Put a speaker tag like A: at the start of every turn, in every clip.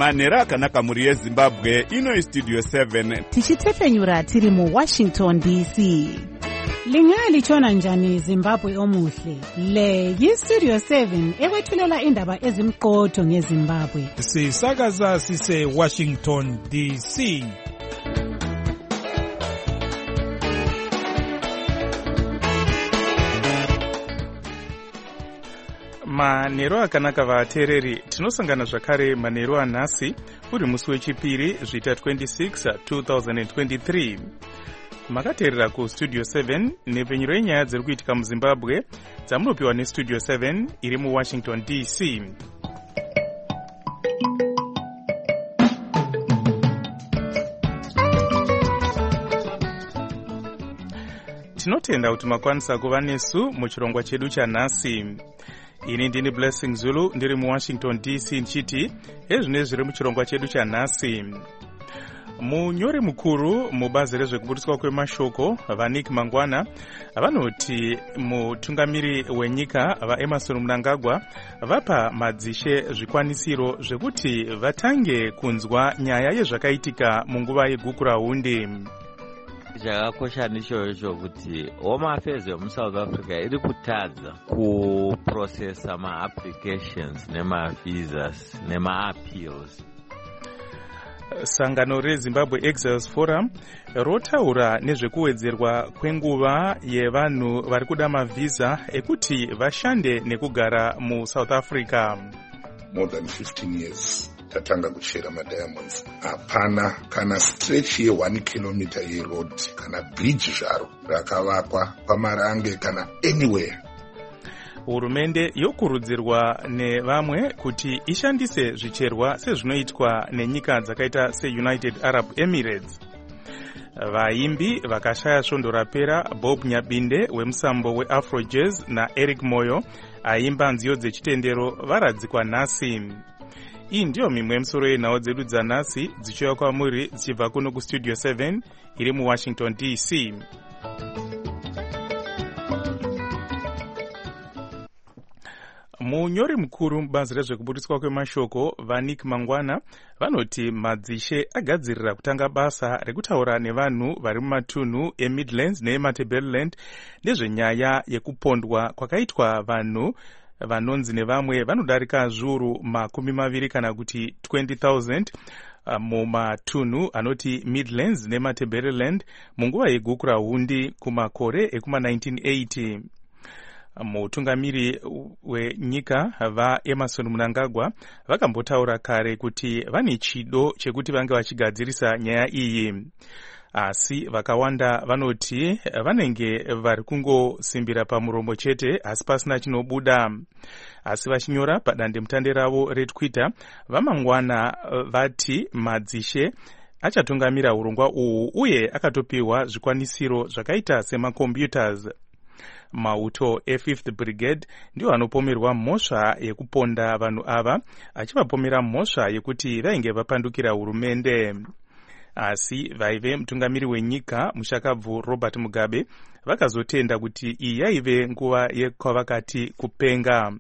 A: manhero akanaka mhuri yezimbabwe. Ino Studio 7
B: tichitefenyura tiri muWashington DC. Lingalitshona njani Zimbabwe omuhle? Le yiStudio 7 ekwethulela indaba ezimqotho ngeZimbabwe.
C: Sisakaza sise Washington DC. Manhero akanaka vateereri, tinosangana zvakare manhero anhasi uri musi wechipiri zvita 26 2023. Makateerera kuStudio 7 nepfenyuro yenyaya dziri kuitika muZimbabwe dzamunopiwa neStudio 7 iri muWashington DC. Tinotenda kuti makwanisa kuva nesu muchirongwa chedu chanhasi. Ini ndini Blessing Zulu ndiri muWashington DC nchiti ezvine zviri muchirongwa chedu chanhasi. Munyori mukuru mubazi rezvekuburiswa kwemashoko vaNick Mangwana vanoti mutungamiri wenyika vaEmmerson Mnangagwa vapa madzishe zvikwanisiro zvekuti vatange kunzwa nyaya yezvakaitika munguva yegukurahundi.
D: Chakakosha ndicho kuti Home Affairs yemuSouth Africa iri kutadza kuprocessa ma-applications nema-visas nema-appeals.
C: Sangano reZimbabwe Exiles Forum rotaura nezvekuwedzerwa kwenguva yevanhu vari kuda mavhisa ekuti vashande nekugara muSouth Africa.
E: More than 15 years tatanga kuchera madiamonds. Hapana kana stretch ye1 kilometer yeroad kana bridge zvaro rakavakwa pamarange kana anywhere.
C: Hurumende yokurudzirwa nevamwe kuti ishandise zvicherwa sezvinoitwa nenyika dzakaita seUnited Arab Emirates. Vaimbi vakashaya svondo rapera Bob Nyabinde wemusambo weAfro Jazz naEric Moyo aimba nziyo dzechitendero varadzikwa nhasi. Iyi ndiyo mimwe yemisoro yenhau dzedu dzanhasi dzichiuya kwamuri dzichibva kuno kuStudio 7 iri muWashington DC. Munyori mukuru mubazi rezvekuburiswa kwemashoko vaNick Mangwana vanoti madzishe agadzirira kutanga basa rekutaura nevanhu vari mumatunhu eMidlands neeMatabeleland nezvenyaya yekupondwa kwakaitwa vanhu vanonzi nevamwe vanodarika zviuru 20 kana kuti 20,000 mumatunhu anoti Midlands neMatabeleland munguva yegukurahundi kumakore ekuma1980. Mutungamiri wenyika vaEmmerson Mnangagwa vakambotaura kare kuti vane chido chekuti vange vachigadzirisa nyaya iyi. Asi vakawanda vanoti vanenge vari kungosimbira pamuromo chete asi pasina chinobuda. Asi vachinyora padandemutande ravo reTwitter vaMangwana vati madzishe achatungamira urongwa uhu uye akatopiwa zvikwanisiro zvakaita semacomputers. Mauto e5th Brigade ndiwo anopomerwa mhosva yekuponda vanhu ava achivapomera mhosva yekuti vainge vapandukira hurumende. Asi vaive mutungamiri wenyika mushakabvu Robert Mugabe vakazotenda kuti iyi yaive nguva yekwavakati kupenga.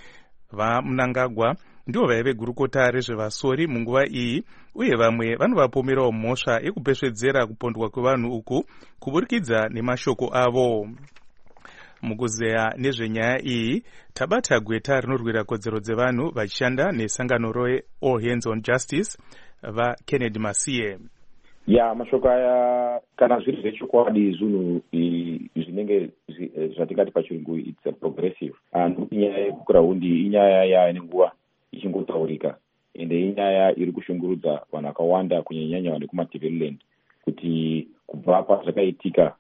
C: VaMnangagwa ndivo vaive gurukota rezvevasori munguva iyi uye vamwe vanovapomerawo mhosva yekupesvedzera kupondwa kwevanhu uku kuburikidza nemashoko avo. Mukuzeya nezvenyaya iyi tabata gweta rinorwira kodzero dzevanhu vachishanda nesangano reAll Hands on Justice vaKennedy Masiye.
F: Mashoko aya kana zviri zvechokwadi zvinhu zvinenge zvatingati pachirungu it's a progressive. Nokuti nyaya yegukurahundi inyaya yaine nguva ichingotaurika ende inyaya iri kushungurudza vanhu vakawanda kunyanya vanhu vekuMatabeleland kuti kubva pazvakaitika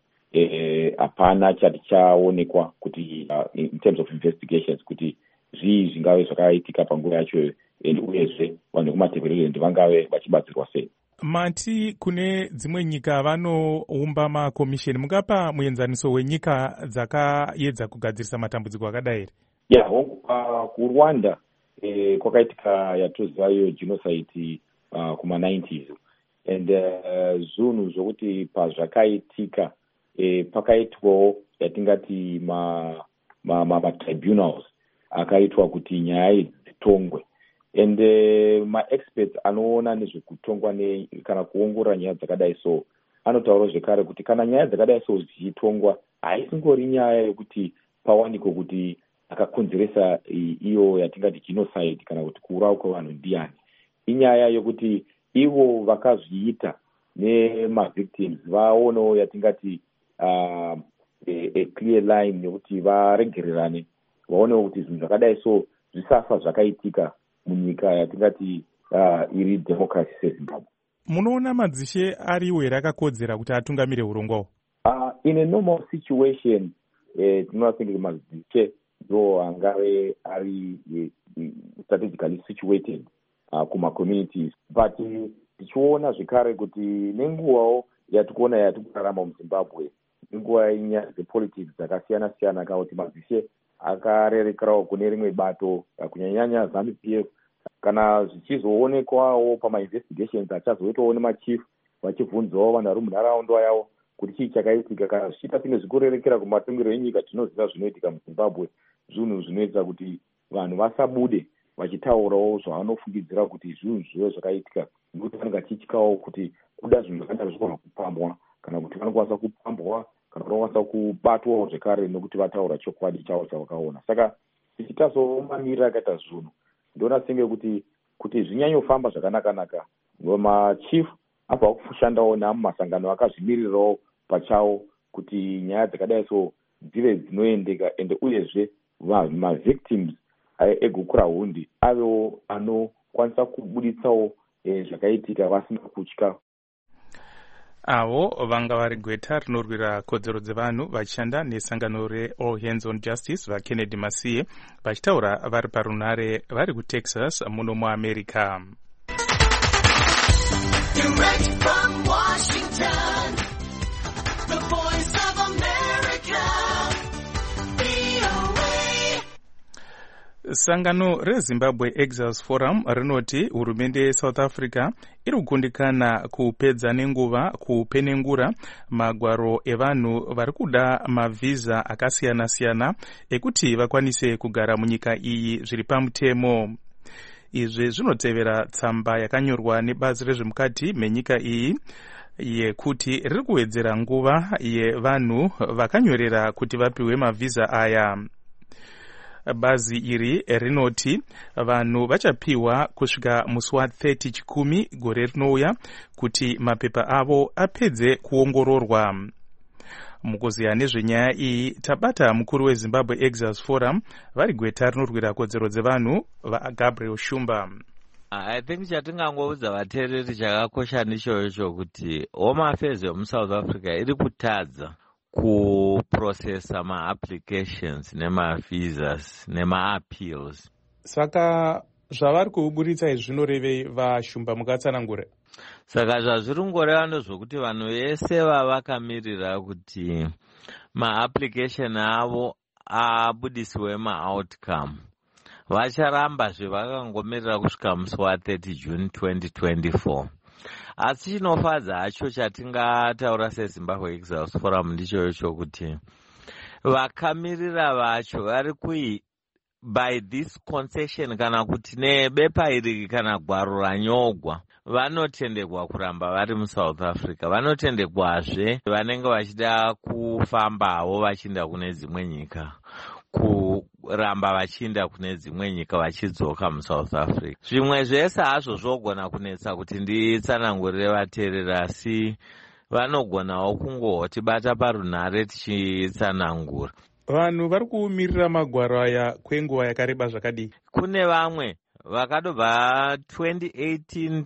F: hapana chati chaonekwa kuti in terms of investigations kuti zvii zvingave zvakaitika panguva yacho uyezve vanhu vekuMatabeleland vangave vachibatsirwa sei.
C: Mati kune dzimwe nyika vanoumba makomisheni, mungapa muenzaniso wenyika dzakaedza kugadzirisa matambudziko akadai?
F: kuRwanda kwakaitika yatozivayo genocide kuma90s and zvinhu zvokuti pazvakaitika pakaitwawo yatingati ma tribunals akaitwa kuti nyaya dzitongwe and maexperts anoona nezvekutongwa kana kuongorora nyaya dzakadai so anotaura zvekare kuti kana nyaya dzakadai so dzichitongwa haisingori nyaya yekuti pawanikwe kuti akakonzeresa iyo yatingati genocide kana kuti kuurawa kwevanhu ndiani. Inyaya yokuti ivo vakazviita nemavictims vaonewo yatingati a clear line nekuti varegererane vaonewo kuti zvinhu zvakadai so zvisafa zvakaitika munyika yatingati iri democracy seZimbabwe.
C: Munoona madzishe ariwo here akakodzera kuti atungamire urongwawo?
F: In a normal situation tinoathink madzishe ndo angave ari strategically situated kuma-communities, but tichiona zvekare kuti nenguvawo yatikuona yatikurarama muZimbabwe nenguva yenyaya dzepolitics dzakasiyana-siyana kana kuti madzishe akarerekerawo kune rimwe bato kunyanyanya ZANU-PF kana zvichizoonekwawo pama-investigations achazoitawo nemachief vachibvunzawo vanhu vari munharaunda yavo kuti chii chakaitika. Kana zvichiita tinge zvikurerekera kumatongero enyika tinoziva zvinoitika muZimbabwe, zvinhu zvinoita kuti vanhu vasabude vachitaurawo zvavanofungidzira kuti zvinhu zvive zvakaitika, nekuti vanenge vachityawo kuti kuda zvinhu zvakadaro zvinogona kupambwa kana kuti vanokwanisa kupambwa kana kuti vanokwanisa kubatwawo zvekare nekuti vataura chokwadi chavo chavakaona. Saka tichitazowo mamiriro akaita zvinhu ndoona senge kuti zvinyanyofamba zvakanaka-naka machief abva kushandawo namasangano akazvimirirawo pachawo kuti nyaya dzakadai so dzive dzinoendeka ende uyezve mavictims egukura hundi avewo anokwanisa kubuditsawo zvakaitika vasina kutya.
C: Avo vanga vari gweta rinorwira kodzero dzevanhu vachishanda nesangano reAll Hands on Justice vaKennedy Masiye vachitaura vari parunare vari kuTexas muno muAmerica. Direct from Washington, the voice of America, VOA. Sangano reZimbabwe Exiles Forum rinoti hurumende yeSouth Africa iri kugundikana kupedza nenguva kupenengura magwaro evanhu vari kuda mavhiza akasiyana-siyana ekuti vakwanise kugara munyika iyi zviri pamutemo. Izvi zvinotevera tsamba yakanyorwa nebazi rezvemukati menyika iyi yekuti riri kuwedzera nguva yevanhu vakanyorera kuti vapiwe mavhiza aya. Bazi iri rinoti vanhu vachapiwa kusvika musi wa30 chikumi gore rinouya kuti mapepa avo apedze kuongororwa. Mukuziya nezvenyaya iyi tabata mukuru weZimbabwe Exiles Forum vari gweta rinorwira kodzero dzevanhu vaGabriel Shumba.
D: I think chatingangoudza vateereri chakakosha ndichocho kuti Home Affairs yomuSouth Africa iri kutadza kuprocessa ma-applications nema-visas nema-appeals.
C: Saka zvavari kuburitsa izvi zvinorevei vaShumba mukatsanangura?
D: Saka zvazviri ngoreva ndezvokuti vanhu vese vavakamirira kuti ma-application avo abudisiwe ma-outcome vacharambazve vakangomirira kusvika musi wa30 June 2024. Asi chinofadza hacho chatingataura seZimbabwe Exiles Forum ndichocho kuti vakamirira vacho vari by this concession kana kuti nebepa iri kana gwaro ranyogwa vanotendekwa kuramba vari muSouth Africa. Vanotendekwazve vanenge vachida kufambawo vachienda kune dzimwe nyika kuramba vachienda kune dzimwe nyika vachidzoka muSouth Africa. Zvimwe zvese hazvo zvogona kunetsa kuti nditsanangurire vateereri, asi vanogonawo kungotibata parunhare tichitsanangura.
C: Vanhu vari kumirira magwaro aya kwenguva yakareba zvakadii?
D: Kune vamwe vakadobva 2018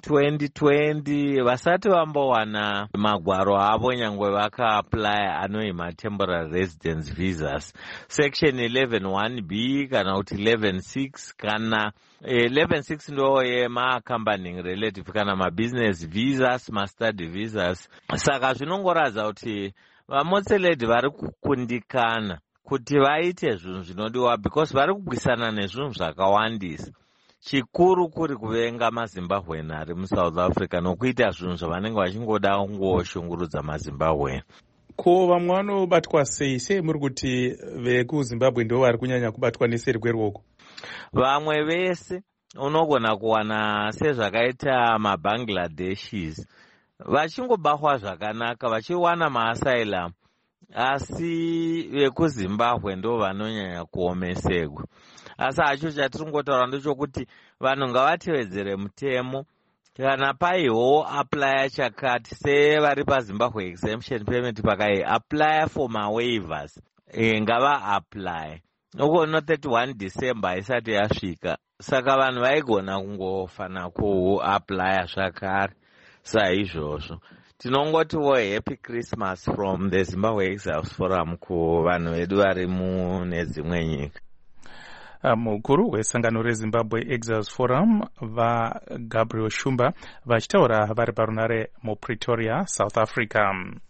D: 2020 vasati vambowana magwaro avo nyangwe vakaapply anoima temporary residence visas section 11.1b kana kuti 11.6 kana 11.6 ndo yemaaccompanying relative kana mabusiness visas mastudy visas. Saka zvinongoradza kuti vamotseledi vari kukundikana kuti vaite zvinhu zvinodiwa because vari kupwisana nezvinhu zvakawandisa. Chikuru kuri kuvenga maZimbabwean ari muSouth Africa nokuita zvinhu zvavanenge vachingoda kungoshungurudza maZimbabwean.
C: Ko vamwe vanobatwa sei muri kuti vekuZimbabwe ndo vari kunyanya kubatwa neseri kweruoko?
D: Vamwe vese unogona kuwana sezvakaita maBangladeshis vachingobahwa zvakanaka vachiwana maasylum, asi vekuzimbabwe ndo vanonyanya kuomesekwa. Asi hacho chatiri ngotaura ndechokuti vanhu ngavatevedzere mutemo. Kana paiwo apply chakati sevari paZimbabwe exemption payment pakai apply for waivers, ngava apply uko no 31 December isati yasvika, saka vanhu vaigona kungofana kuapply zvakare. Saizvozvo tinongotiwo happy Christmas from the Zimbabwe Exiles Forum kuvanhu vedu vari mune dzimwe nyika.
C: Mukuru wesangano reZimbabwe Exiles Forum vaGabriel Shumba vachitaura vari parunare muPretoria, South Africa.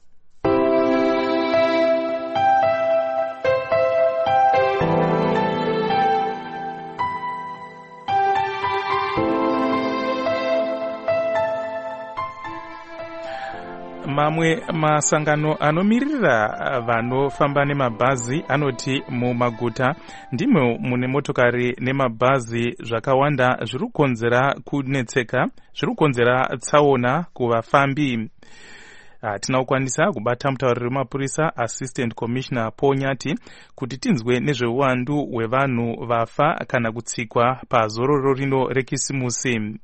C: Mamwe masangano anomirira vanofamba nemabhazi anoti mumaguta ndimo mune motokari nemabhazi zvakawanda zviri kukonzera kunetseka, zviri kukonzera tsaona kuvafambi. Tinokwanisa kubata mutauriri wemapurisa Assistant Commissioner Paul Nyati kuti tinzwe nezveuwandu hwevanhu vafa kana kutsikwa pazororo rino rekisimusi.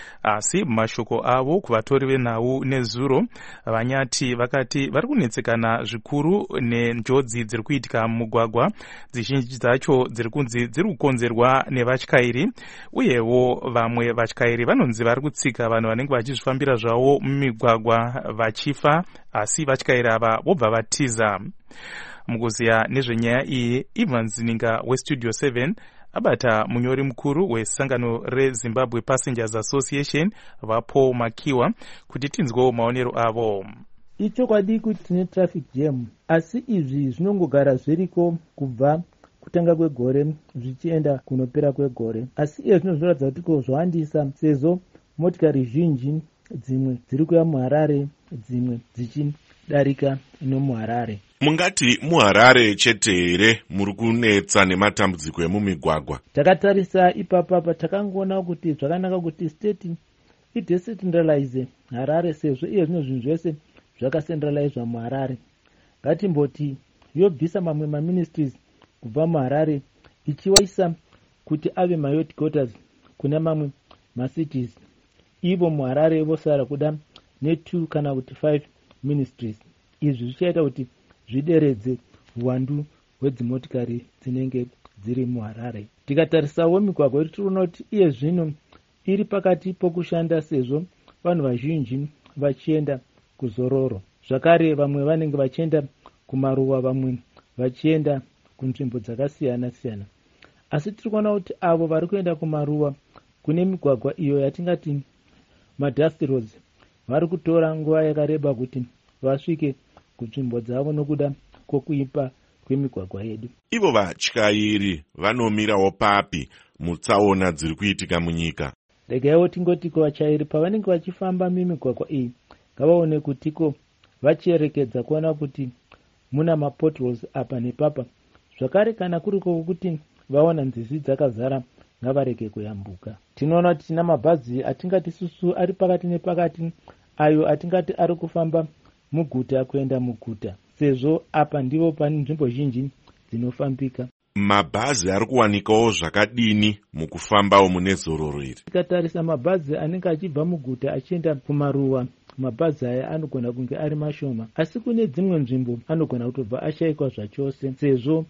C: Asi mashoko avo kuvatori venhau nezuro, Vanyati vakati vari kunetsekana zvikuru nenjodzi dziri kuitika mumugwagwa, dzizhinji dzacho dziri kunzi dziri kukonzerwa nevatyairi, uyewo vamwe vatyairi vanonzi vari kutsika vanhu vanenge vachizvifambira zvavo mumigwagwa vachifa, asi vatyairi ava vobva vatiza. Mukuziya nezvenyaya iyi, Ivan Zininga weStudio 7 abata munyori mukuru wesangano reZimbabwe Passengers Association vaPaul Makiwa kuti tinzwewo maonero avo.
G: Ichokwadi kuti tine traffic jam, asi izvi zvinongogara zviriko kubva kutanga kwegore zvichienda kunopera kwegore, asi iye zvinoratidza kuti ko zvawandisa sezvo motikari zhinji dzimwe dziri kuya muHarare, dzimwe dzichidarika nomuHarare.
A: Mungati muHarare chete here muri kunetsa nematambudziko emumigwagwa?
G: Takatarisa ipapa takangoona kuti zvakanaka kuti state idecentralize Harare sezvo iye zvino zvinhu zvese zvakacentralizwa muHarare. Ngatimboti yobvisa mamwe maministries kubva muHarare ichiwaisa kuti ave maheadquarters kuna mamwe macities. Ivo muHarare vosara kuda ne2 kana kuti 5 ministries. Izvi zvichaita kuti zvideredze uwandu hwedzimotikari dzinenge dziri muHarare. Tikatarisawo migwagwa iri tinoona kuti iye zvino iri pakati pokushanda sezvo vanhu vazhinji vachienda kuzororo. Zvakare vamwe vanenge vachienda kumaruwa, vamwe vachienda kunzvimbo dzakasiyana siyana. Asi tiri kuona kuti avo vari kuenda kumaruwa kune migwagwa iyo yatingati madust roads vari kutora nguva yakareba kuti vasvike kunzvimbo dzavo nokuda kwokuipa kwemigwagwa yedu.
A: Ivo vatyairi vanomirawo papi mutsaona dziri kuitika munyika?
G: Regaiwo tingotiko vatyairi pavanenge vachifamba mimigwagwa iyi ngavaone kutiko vachiyerekedza kuona kuti muna mapotholes apa nepapa. Zvakare kana kuriko kuti vaona nzizi dzakazara ngavarege kuyambuka. Tinoona kuti tina mabhazi atingati susu ari pakati nepakati, ayo atingati ari kufamba muguta kuenda muguta, sezvo apa ndivo pane nzvimbo zhinji dzinofambika.
A: Mabhazi ari kuwanikawo zvakadini mukufambawo mune zororo iri?
G: Tikatarisa mabhazi anenge achibva muguta achienda kumaruwa, mabhazi aya anogona kunge ari mashoma, asi kune dzimwe nzvimbo anogona kutobva ashayikwa zvachose, sezvo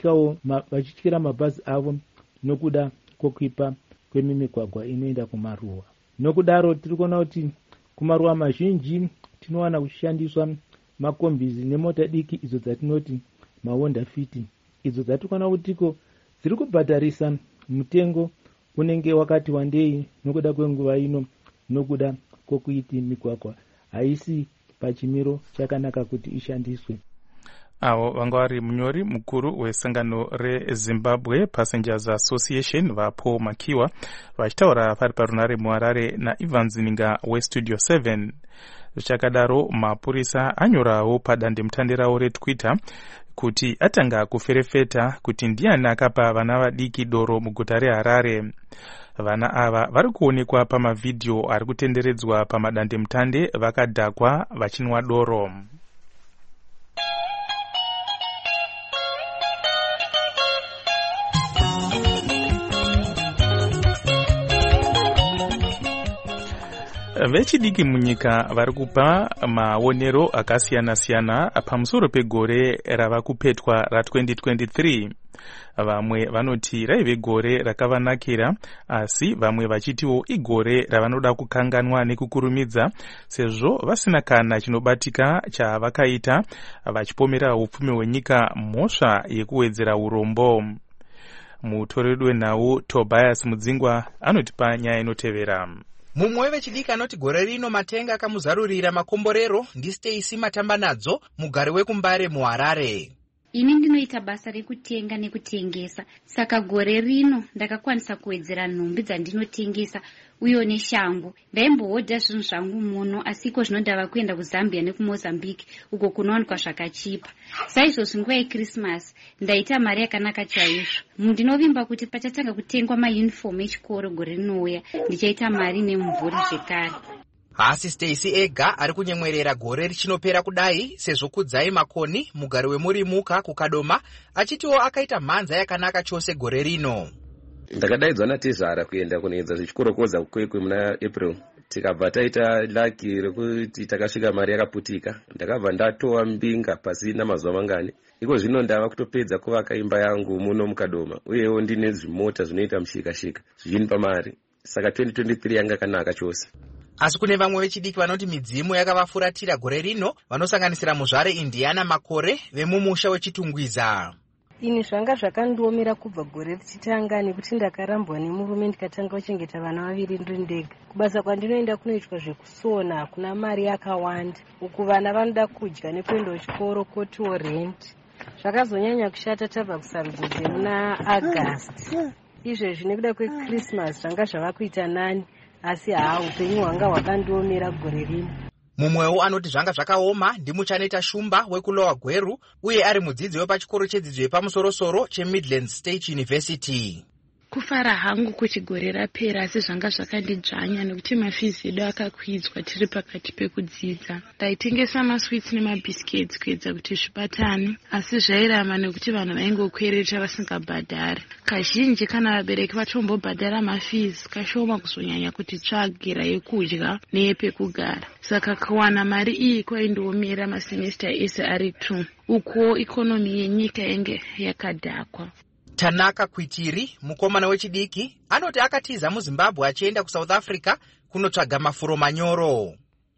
G: vachityira mabhazi avo nokuda kwokuipa kwemimigwagwa inoenda kumaruwa. Nokudaro tiri kuona kuti kumaruwa mazhinji tinowana kushandiswa makombizi nemota diki idzo dzatinoti maHonda Fit, idzo dzatikona kutiko dziri kubhadharisa mutengo unenge wakati wandei nokuda kwenguva ino, nokuda kwokuiti migwagwa haisi pachimiro chakanaka kuti ishandiswe.
C: Avo vanga vari munyori mukuru wesangano reZimbabwe Passengers Association vaPaul Makiwa vachitaura vari parunare muHarare naIvan Zininga weStudio 7. Zvichakadaro mapurisa anyorawo padandemutande rawo reTwitter kuti atanga kuferefeta kuti ndiani akapa vana vadiki doro muguta reHarare. Vana ava vari kuonekwa pamavhidhiyo ari kutenderedzwa pamadandemutande vakadhakwa vachinwa doro. Vechidiki munyika vari kupa maonero akasiyana-siyana pamusoro pegore rava kupetwa ra2023. Vamwe vanoti raive gore rakavanakira, asi vamwe vachitiwo igore ravanoda kukanganwa nekukurumidza, sezvo vasina kana chinobatika chavakaita vachipomera upfumi hwenyika mhosva yekuwedzera urombo. Mutoreri wenhau Tobias Mudzingwa anotipa nyaya inotevera.
H: Mumwe wevechidiki anoti gore rino matenga akamuzarurira makomborero ndiStacy Matambanadzo, mugari wekuMbare muHarare.
I: Ini ndinoita basa rekutenga nekutengesa, saka gore rino ndakakwanisa kuwedzera nhumbi dzandinotengesa uye neshangu. Ndaimbohodha zvinhu zvangu muno, asiko zvino ndava kuenda kuZambia nekuMozambique uko kunowanikwa zvakachipa. Saizvozvo nguva yeChristmas ndaita mari yakanaka chaizvo. Ndinovimba kuti pachatanga kutengwa mayunifomu echikoro gore rinouya ndichaita mari nemumvuri zvekare.
H: Hasi Stacy ega ari kunyemwerera gore richinopera kudai, sezvo Kudzai Makoni, mugari weMurimuka kuKadoma, achitiwo akaita mhanza yakanaka chose gore rino.
J: Ndakadaidzwa naTezara kuenda kunoedza zvichikorokodza kwekwe muna April. Tikabva taita laki rekuti takasvika mari yakaputika. Ndakabva ndatowa mbinga pasina mazuva mangani. Iko zvino ndava kutopedza kuvaka imba yangu muno muKadoma, uyewo ndine zvimota zvinoita mushika-shika zvichinipa mari. Saka 2023 yanga kanaka chose.
H: Asi kune vamwe vechidiki vanoti midzimu yakavafuratira gore rino, vanosanganisira muzvare Indiana Makore vemumusha weChitungwiza.
K: Ini zvanga zvakandiomera kubva gore richitanga nekuti ndakarambwa nemurume ndikatanga kuchengeta vana vaviri ndiri ndega. Kubasa kwandinoenda kunoitwa zvekusona, kuna mari yakawanda. Uku vana vanoda kudya nekuenda kuchikoro kotiwo rent. Zvakazonyanya kushata tabva kusarudzo dzemuna August. Izvezvi nekuda kweChristmas zvanga zvava kuita nani, asi upenyu hwanga hwakandiomera gore rino.
H: Mumwewo anoti zvanga zvakaoma ndimuchaneta Shumba wekuLowa Gweru, uye ari mudzidzi wepachikoro chedzidzo yepamusoro-soro cheMidlands State University.
L: Kufara hangu kuti gore rapera, asi zvanga zvakandidzvanya nekuti mafizi edu akakwidzwa tiri pakati pekudzidza. Ndaitengesa masweets nemabhisiketsi kuedza kuti zvibatane, asi zvairama nekuti vanhu vaingokwereta vasingabhadhari. Kazhinji kana vabereki vatombobhadhara mafizi, kashoma kuzonyanya kuti tsvagira yekudya neyepekugara. Saka kuwana mari iyi kwaindiomera masemester ese ari 2. Uko ikonomi yenyika yange yakadhakwa.
H: Tanaka Kwitiri, mukomana wechidiki, anoti akatiza muZimbabwe achienda kuSouth Africa kunotsvaga mafuro manyoro.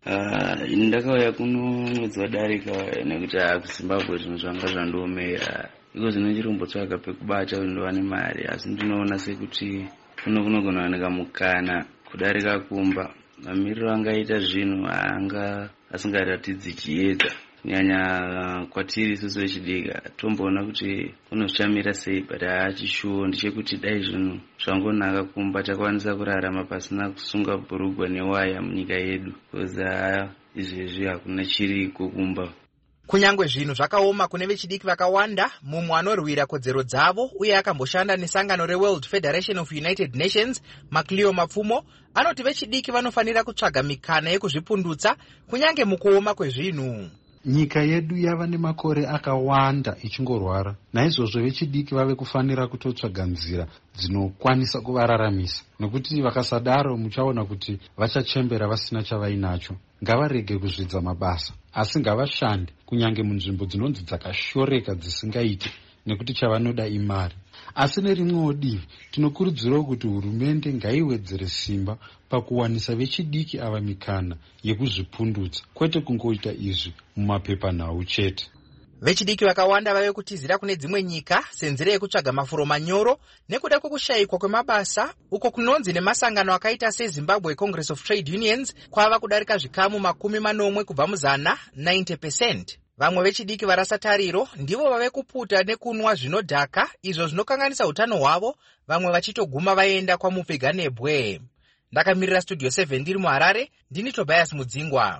M: Ndakauya kuno mwedzi wadarika nekuti kuZimbabwe zvinhu zvanga zvandiomera. Iko zvino chirombotsvaga pekubata ndova nemari, asi ndinoona sekuti kunogona wanika mukana kudarika kumba. Mamiriro angaita zvinhu anga asingaratidzi chiedza. Nyanya kwatiri isusu vechidika tomboona kuti kunozvichamira sei, but hachishuwo ndechekuti dai zvinhu zvangonaka kumba takwanisa kurarama pasina kusunga bhurugwa newaya munyika yedu, koza izvezvi hakuna chiriko kumba.
H: Kunyangwe zvinhu zvakaoma kune vechidiki vakawanda, mumwe anorwira kodzero dzavo uye akamboshanda nesangano reWorld Federation of United Nations, Macleo Mapfumo, anoti vechidiki vanofanira kutsvaga mikana yekuzvipundutsa kunyange mukuoma kwezvinhu.
N: Nyika yedu yava nemakore akawanda ichingorwara, naizvozvo vechidiki vave kufanira kutotsvaga nzira dzinokwanisa kuvararamisa, nekuti vakasadaro muchaona kuti vachachembera vasina chavainacho. Ngavarege kuzvidza mabasa, asi ngavashande kunyange munzvimbo dzinonzi dzakashoreka dzisingaiti, nekuti chavanoda imari. Asi nerimwewo divi tinokurudzirawo kuti hurumende ngaiwedzere simba pakuwanisa vechidiki ava mikana yekuzvipundutsa, kwete kungoita izvi mumapepanhau chete.
H: Vechidiki vakawanda vave kutizira kune dzimwe nyika senzira yekutsvaga mafuro manyoro nekuda kwekushayikwa kwemabasa, uko kunonzi nemasangano akaita seZimbabwe Congress of Trade Unions kwava kudarika zvikamu 40 kubva mu100, 90%. Vamwe vechidiki varasa tariro ndivo vave kuputa nekunwa zvinodhaka, izvo zvinokanganisa utano hwavo, vamwe vachitoguma vaenda kwamupfiga nebwe. Ndakamirira Studio 7 ndiri muHarare, ndini Tobias Mudzingwa.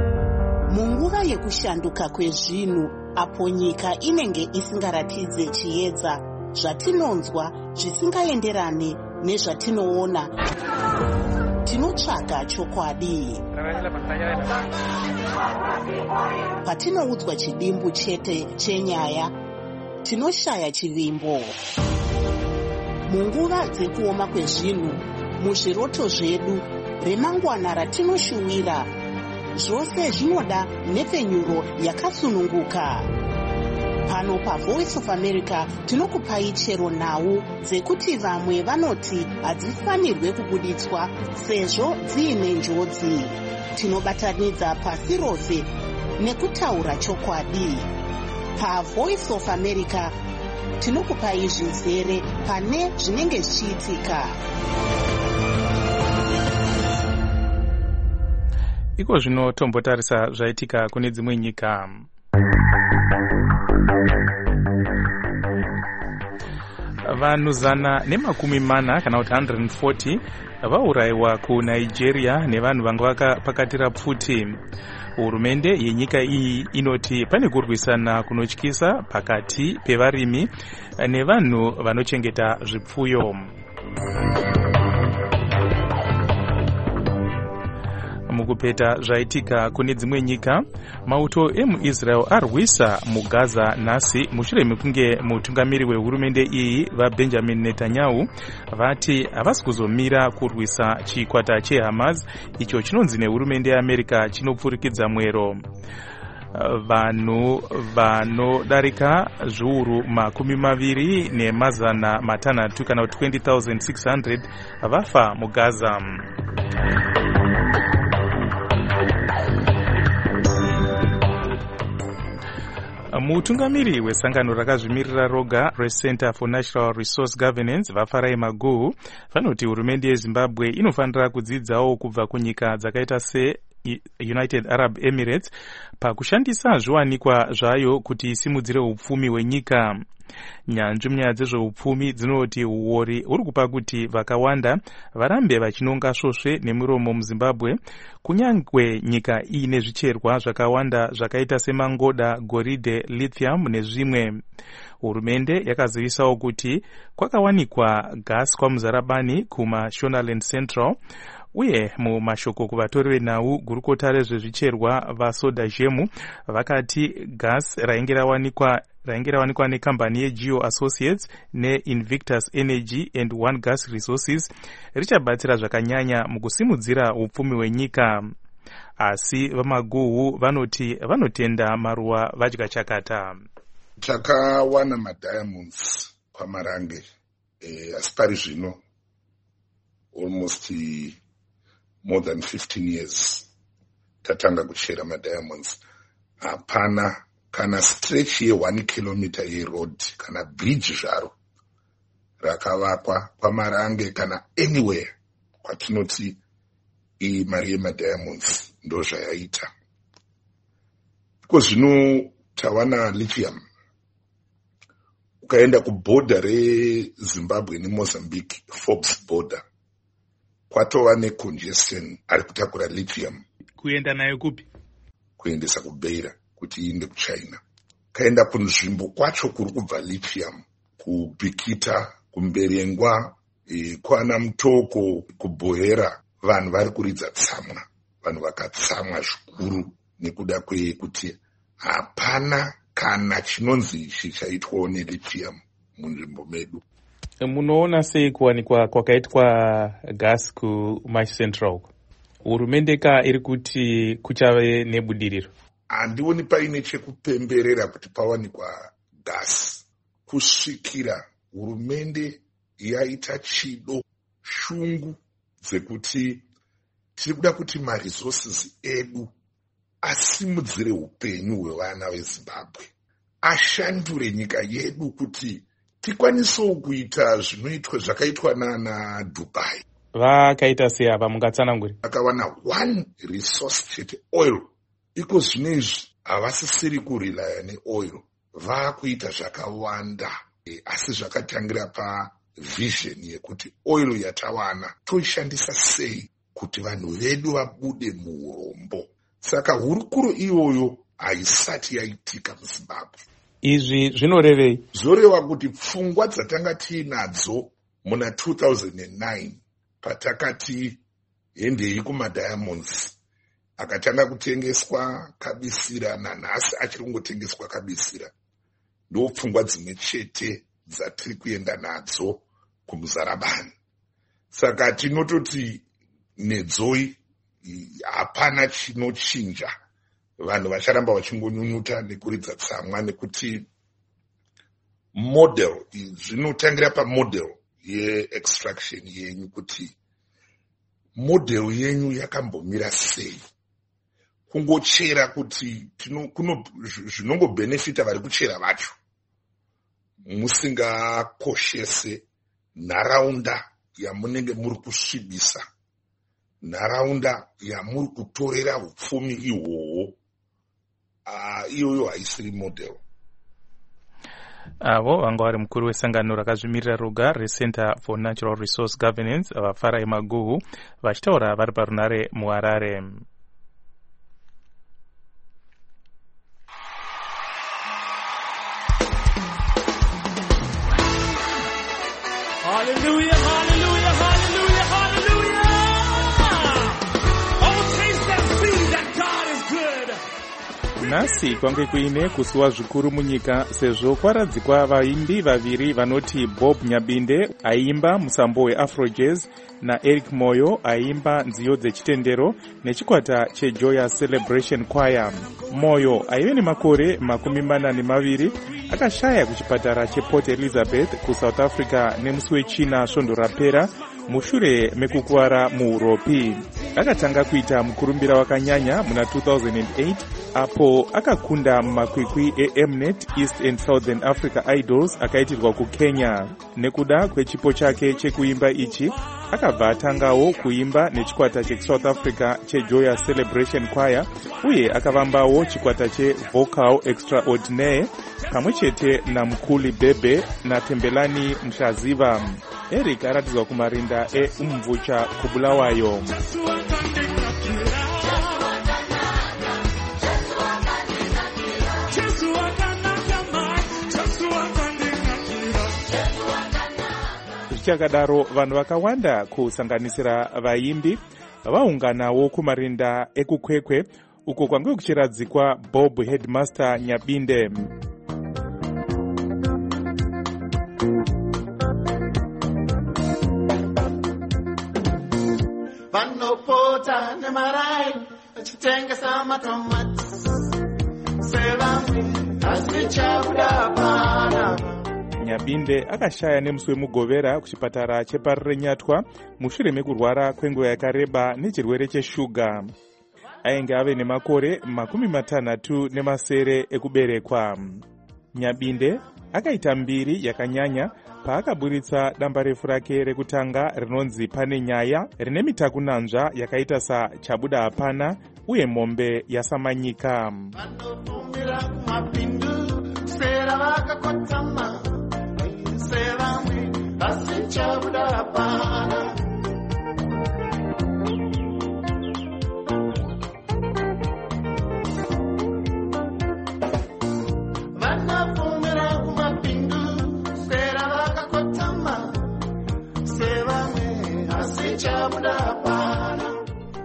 O: Munguva yekushanduka kwezvinhu, apo nyika inenge isingaratidze chiedza, zvatinonzwa zvisingaenderane nezvatinoona. Tinotsvaga chokwadi. Patinoudzwa chidimbu chete chenyaya, tinoshaya chivimbo. Munguva dzekuoma kwezvinhu, muzviroto zvedu, remangwana ratinoshuwira, zvose zvinoda nhepfenyuro yakasununguka. Pano paVoice of America tinokupai chero nhau dzekuti vamwe vanoti hadzifanirwe kubuditswa sezvo dziine njodzi. Tinobatanidza pasi rose nekutaura chokwadi. PaVoice of America tinokupai zvizere pane zvinenge zvichiitika.
C: Iko zvino tombotarisa zvaitika kune dzimwe nyika. Vanhu 140 kana kuti 140 vaurayiwa kuNigeria nevanhu vanga vakapakatira pfuti. Hurumende yenyika iyi inoti pane kurwisana kunotyisa pakati pevarimi nevanhu vanochengeta zvipfuyo. Mukupeta zvaitika kune dzimwe nyika, mauto emuIsrael arwisa muGaza nhasi mushure mekunge mutungamiri wehurumende iyi vaBenjamin Netanyahu vati havasi kuzomira kurwisa chikwata cheHamas icho chinonzi nehurumende yeAmerica chinopfurikidza mwero. Vanhu vanodarika zviuru 20,600 kana 20,600 vafa muGaza. Mutungamiri wesangano rakazvimirira roga reCenter for Natural Resource Governance vaFarai Maguhu vanoti hurumende yeZimbabwe inofanira kudzidzawo kubva kunyika dzakaita seUnited Arab Emirates pakushandisa zviwanikwa zvayo kuti isimudzire upfumi hwenyika. Nyanzvi munyaya dzezveupfumi dzinoti uori huri kupa kuti vakawanda varambe vachinonga svosve nemiromo muZimbabwe, kunyangwe nyika iine zvicherwa zvakawanda zvakaita semangoda, goridhe, lithium nezvimwe. Hurumende yakazivisawo kuti kwakawanikwa gas kwamuzarabani kumaShonaland Central, uye mumashoko kuvatori venhau gurukota rezvezvicherwa vaSodajemu vakati gas rainge rawanikwa nekambani yeGeo Associates neInvictus Energy and One Gas Resources richabatsira zvakanyanya mukusimudzira upfumi hwenyika. Asi vaMaguhu vanoti vanotenda maruva vadya chakata.
E: Takawana madiamonds kwaMarange, asi pari zvino almost more than 15 years tatanga kuchera madiamonds. Hapana kana stretch ye1 kilometer yeroad kana bridge zvaro rakavakwa kwaMarange kana anywhere kwatinoti mari yemadiamonds ndo zvayaita. Iko zvino tawana lithium. Ukaenda kuborder reZimbabwe neMozambique, Forbes border, kwatova necongestion ari kutakura lithium.
C: Kuenda nayo kupi?
E: Kuendesa kuBeira kuti iende kuChina. Kaenda kunzvimbo kwacho kuri kubva lithium, kuBikita, kuMberengwa, kwana Mutoko, kuBohera, vanhu vari kuridza tsamwa. Vanhu vakatsamwa zvikuru nekuda kwekuti hapana kana chinonzi ichi chaitwawo nelithium munzvimbo medu.
C: Munoona sei kuwanikwa kwakaitwa gas kumaCentral? Hurumende iri kuti kuchave nebudiriro?
E: Handioni paine chekupemberera kuti pawanikwa gas. Kusvikira hurumende yaita chido shungu dzekuti tiri kuda kuti maresources edu asimudzire upenyu hwevana veZimbabwe, ashandure nyika yedu kuti tikwanisewo kuita zvinoitwa zvakaitwa nana Dubai.
C: Vakaita sei apa mungatsananguri?
E: Vakawana one resource chete, oil. Iko zvinezvi havasisiri kurilaya neoil, vakuita zvakawanda, asi zvakatangira pavision yekuti oil yatawana toishandisa sei kuti vanhu vedu vabude muurombo. Saka hurukuro iyoyo haisati yaitika muZimbabwe.
C: Izvi zvinorevei?
E: Zvoreva kuti pfungwa dzatanga tiinadzo muna 2009 patakati hendei kumadiamonds akatanga kutengeswa kabisira, nanhasi achiri kungotengeswa kabisira. Ndo pfungwa dzimwe chete dzatiri kuenda nadzo kumuzarabani. Saka tinototi nedzoi hapana chinochinja. Vanhu vacharamba vachingonyunyuta nekuridza tsamwa, nekuti model zvinotangira pamodel yeextraction yenyu, kuti model yenyu yakambomira sei. Kungochera kuti zvinongobenefita vari kuchera vacho, musingakoshese nharaunda yamunenge muri kusvibisa, nharaunda yamuri kutorera upfumi ihwohwo. Iyoyo haisiri model.
C: Avo vanga vari mukuru wesangano rakazvimirira roga reCenter for Natural Resource Governance, Farai Maguhu, vachitaura vari parunare muHarare.
P: Hallelujah, hallelujah, hallelujah, hallelujah. Oh, taste and see that God is good.
C: Nhasi kwange kuine kusuwa zvikuru munyika, sezvo kwaradzikwa vaimbi vaviri vanoti Bob Nyabinde aimba musambo weAfrojazz naEric Moyo aimba nziyo dzechitendero nechikwata cheJoyous Celebration Choir. Moyo aive nemakore 42 akashaya kuchipatara chePort Elizabeth kuSouth Africa nemusi wechina svondo rapera mushure mekukuwara muuropi. Akatanga kuita mukurumbira wakanyanya muna 2008 apo akakunda mumakwikwi eMnet East and Southern Africa Idols akaitirwa kuKenya. Nekuda kwechipo chake chekuimba ichi, akabva atangawo kuimba nechikwata cheSouth Africa cheJoyous Celebration Choir, uye akavambawo chikwata cheVocal Extraordinaire pamwechete naMkuli Bebe naTembelani Mshaziva. Eric aratidzwa kumarinda eUmvucha Kubulawayo. Zvichakadaro, vanhu vakawanda kusanganisira vaimbi vaunganawo kumarinda ekukwekwe uko kwange kuchiradzikwa Bob Headmaster Nyabinde.
P: Vanopota nemarai vachitengesa matomati sevamwe asichabuda pana.
C: Nyabinde akashaya nemusi wemugovera kuchipatara chepaRenyatwa mushure mekurwara kwenguva yakareba nechirwere cheshuga. Ainge ave nemakore 60 ekuberekwa. Nyabinde akaita mbiri yakanyanya paakaburitsa damba refu rake rekutanga rinonzi Pane Nyaya, rine mitakunanzva yakaita sachabuda hapana uye mombe yasamanyika.
P: Vanopumira kumapindu sera vakakotama sevamwe asichabuda hapana. Vanopumira kumapindu sera vakakotama sevamwe asichabuda hapana.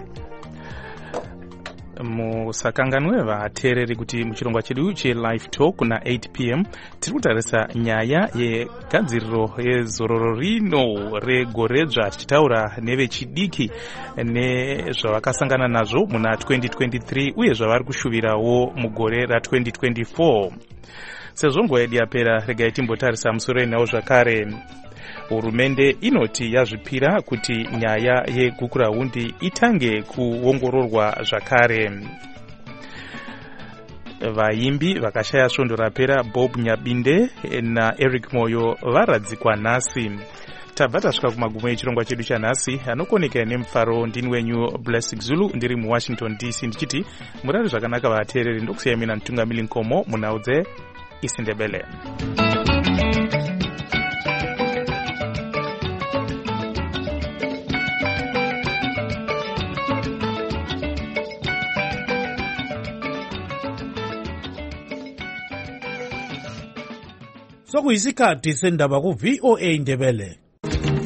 C: Musakanganwe vateereri kuti muchirongwa chedu cheLive Talk na 8 p.m. tiri kutarisa nyaya yegadziriro yezororo rino regoredzva, tichitaura nevechidiki nezvavakasangana nazvo muna 2023 uye zvavari kushuvirawo mugore ra2024. Sezvo nguva yedu yapera, regai timbotarisa musoro enhau zvakare. Hurumende inoti yazvipira kuti nyaya yegukurahundi itange kuongororwa zvakare. Vaimbi vakashaya svondo rapera Bob Nyabinde naEric Moyo varadzikwa nhasi. Tabva tasvika kumagumo echirongwa chedu chanhasi, anokoneka nemufaro. Ndini wenyu Blessing Zulu, ndiri muWashington DC, ndichiti murari zvakanaka vateereri. Ndokusiyai mina Mtungamili Nkomo munhau dzeIsindebele.
Q: Sokuyisikhathi sendaba ku VOA Ndebele.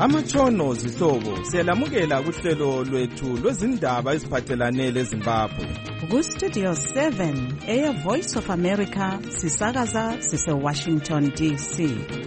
Q: Amatshono zihlobo siyalamukela kuhlelo lwethu lwezindaba eziphathelane leZimbabwe.
O: Ku-Studio 7 Air Voice of America sisakaza sise-Washington DC.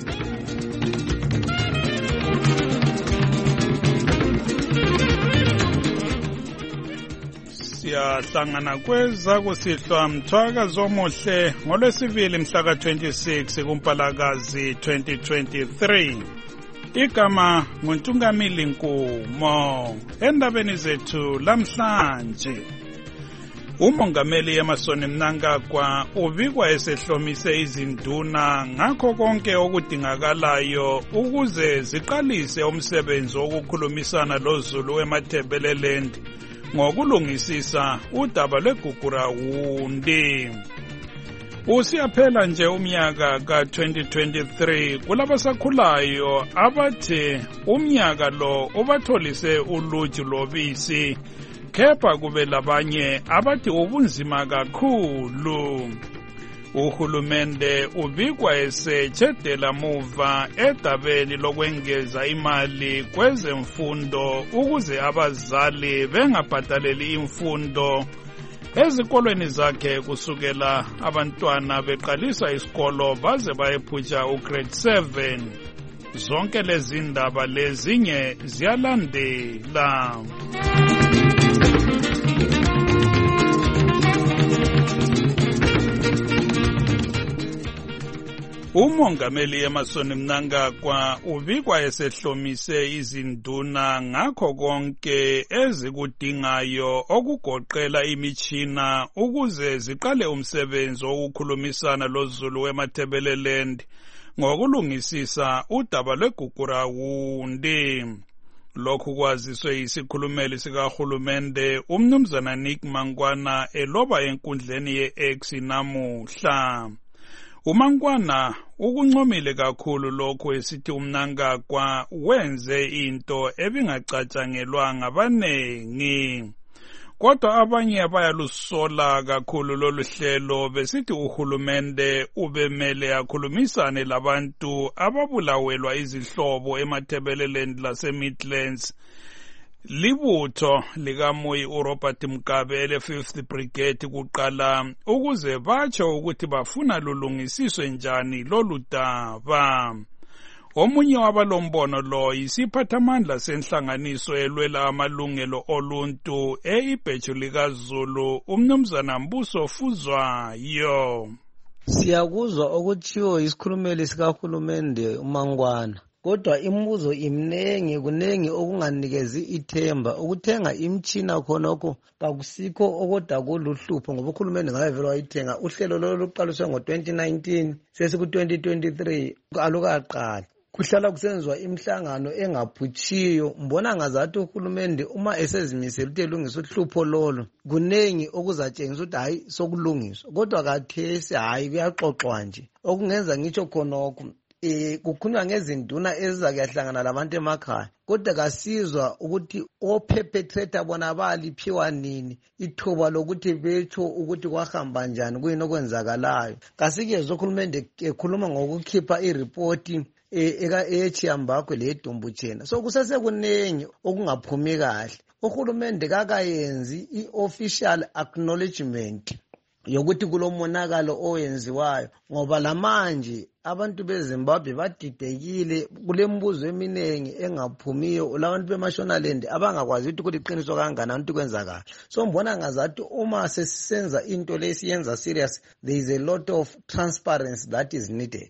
R: Siyahlangana kweza kusihlwa mthwakazo omuhle ngolwesibili mhla ka-26 kuMpalakazi 2023. Igama nguNtungamili Nkumo. Endabeni zethu lamhlanje, umongameli Emmerson Mnangagwa ubikwa esehlomise izinduna ngakho konke okudingakalayo ukuze ziqalise umsebenzi wokukhulumisana loZulu eMatabeleland ngokulungisisa udaba lweGugurawundi. Usiyaphela nje umnyaka ka-2023 kulabasakhulayo abathi umnyaka lo ubatholise uluju lobisi, kepha kube labanye abathi ubunzima kakhulu. Uhulumende ubikwa esetshedela muva edabeni lokwengeza imali kwezemfundo ukuze abazali bengabhadaleli imfundo ezikolweni zakhe kusukela abantwana beqalisa isikolo baze bayephutsha ugrade 7. Zonke lezi ndaba lezinye ziyalandela. Umongameli Emmerson Mnangagwa ubikwa esehlomise izinduna ngakho konke ezikudingayo okugoqela imitshina ukuze ziqale umsebenzi wokukhulumisana loZulu eMatabeleland ngokulungisisa udaba lweGugurawundi. Lokhu kwaziswe yisikhulumeli sikahulumende umnumzana Nick Mangwana eloba enkundleni ye-X namuhla. uMangwana ukuncomile kakhulu lokho esithi uMnangagwa wenze into ebingacatshangelwa ngabanengi. Kodwa abanye bayalusola kakhulu lolu hlelo besithi uhulumende ubemele akhulumisane labantu ababulawelwa izihlobo eMatabeleland laseMidlands. Libutho likaMoyi uRobert Mugabe ele-5th Brigade kuqala ukuze batsho ukuthi bafuna lulungisiswe njani lolu daba. Omunye wabalombono lo yisiphathamandla senhlanganiso elwela amalungelo oluntu eIbheju likaZulu umnumzana Mbuso Fuzwayo.
S: Siyakuzwa okuthiwo isikhulumeli sikahulumende uMangwana. Kodwa imibuzo imnengi kunengi okunganikezi ithemba ukuthenga imtshina khonokho kakusikho okodwa kuluhlupho ngoba uhulumende ngabe vele wayithenga uhlelo lolu luqaliswe ngo-2019 sesiku-2023 alukaqali kuhlala kusenziwa imihlangano engaphutshiyo. Mbona ngazathi uhulumende uma esezimisela ukuthi elungise uhlupho lolo kunengi okuzatshengisa ukuthi hayi sokulungiswa, kodwa kathesi hayi kuyaxoxwa nje okungenza ngitsho khonokho. Kukhulunywa ngezinduna ezizakuyahlangana labantu emakhaya, kodwa kasizwa ukuthi operpetrator bona baliphiwa nini ithuba lokuthi betsho ukuthi kwahamba njani kuyini okwenzakalayo. Kasikezwe uhulumende ekhuluma ngokukhipha iripoti eyeChiyambakwe leyeDumbutshena. So kusesekunengi okungaphumi kahle. Uhulumende kakayenzi i-official acknowledgement yokuthi kulomonakalo owenziwayo ngoba lamanje abantu beZimbabwe badidekile kulembuzo eminengi engaphumiyo labantu beMashonaland abangakwazi ukuthi kuliqiniso kangakanani ukuthi kwenzakala. So mbona ngazathi uma sesisenza into lesiyenza serious, there is a lot of transparency that is needed.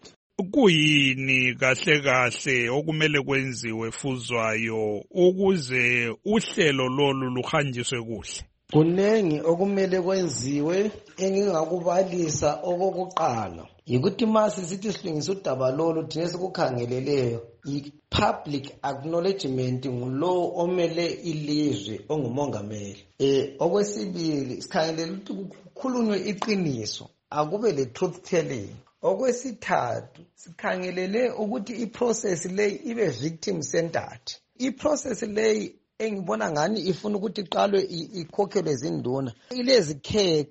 R: Kuyini kahle kahle okumele kwenziwe Fuzwayo ukuze uhlelo lolu luhanjiswe kuhle?
S: Kunengi okumele kwenziwe engingakubalisa okokuqala yikuthi mase sithi silungisa udaba lolu thina sikukhangeleleyo i-public acknowledgement ngulo omele ilizwe ongumongameli. Okwesibili sikhangelele ukuthi kukhulunywe iqiniso akube le truth telling. Okwesithathu sikhangelele ukuthi iprocess leyi ibe victim centered. Iprocess leyi engibona ngani ifuna ukuthi iqalwe ikhokhelwe zinduna ilezikhexe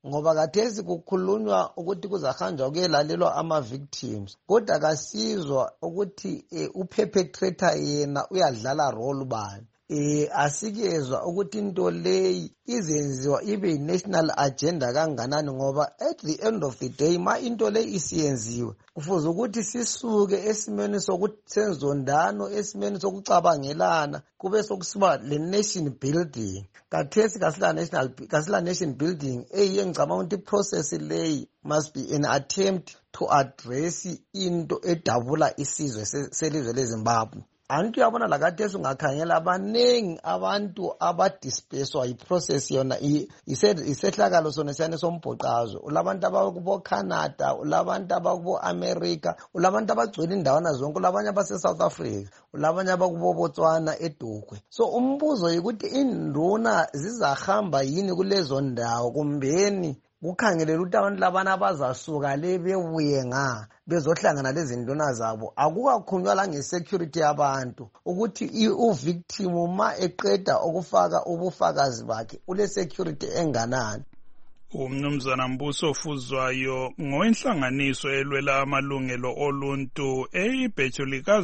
S: ngoba kathesi kukhulunywa ukuthi kuzahanjwa kuyelalelwa ama-victims kodwa kasizwa ukuthi uperpetrator yena uyadlala role bani. Asikezwa ukuthi into leyi izenziwa ibe yi-national agenda kanganani ngoba at the end of the day ma into leyi isiyenziwe kufuze ukuthi sisuke esimeni senzondano esimeni sokucabangelana kube sokusiba le-nation building. Kathesi kasila nation building eyiye ngicabanga ukuthi iprocess leyi must be an attempt to address into edabula isizwe selizwe leZimbabwe. Antu yabona lakathesi ungakhangela abanengi abantu abadispeswa yiprocess yona isehlakalo sona siyane sombhoqazo. Ulabantu abakubo Canada, ulabantu abakubo America, ulabantu abagcwele indawana zonke, ulabanye abase South Africa, ulabanye abakubo Botswana eDukwe. So umbuzo ukuthi induna zizahamba yini kulezo ndawo kumbeni kukhangelela ukuthi abantu labana abazasuka le bebuye bezohlangana lezi nduna zabo. Akukakhulunywa la ngesecurity yabantu ukuthi uvictim ma eqeda ukufaka ubufakazi bakhe ule security enganani.
R: Umnumzana Mbuso Fuzwayo ngowenhlanganiso elwela amalungelo oluntu eyibhejo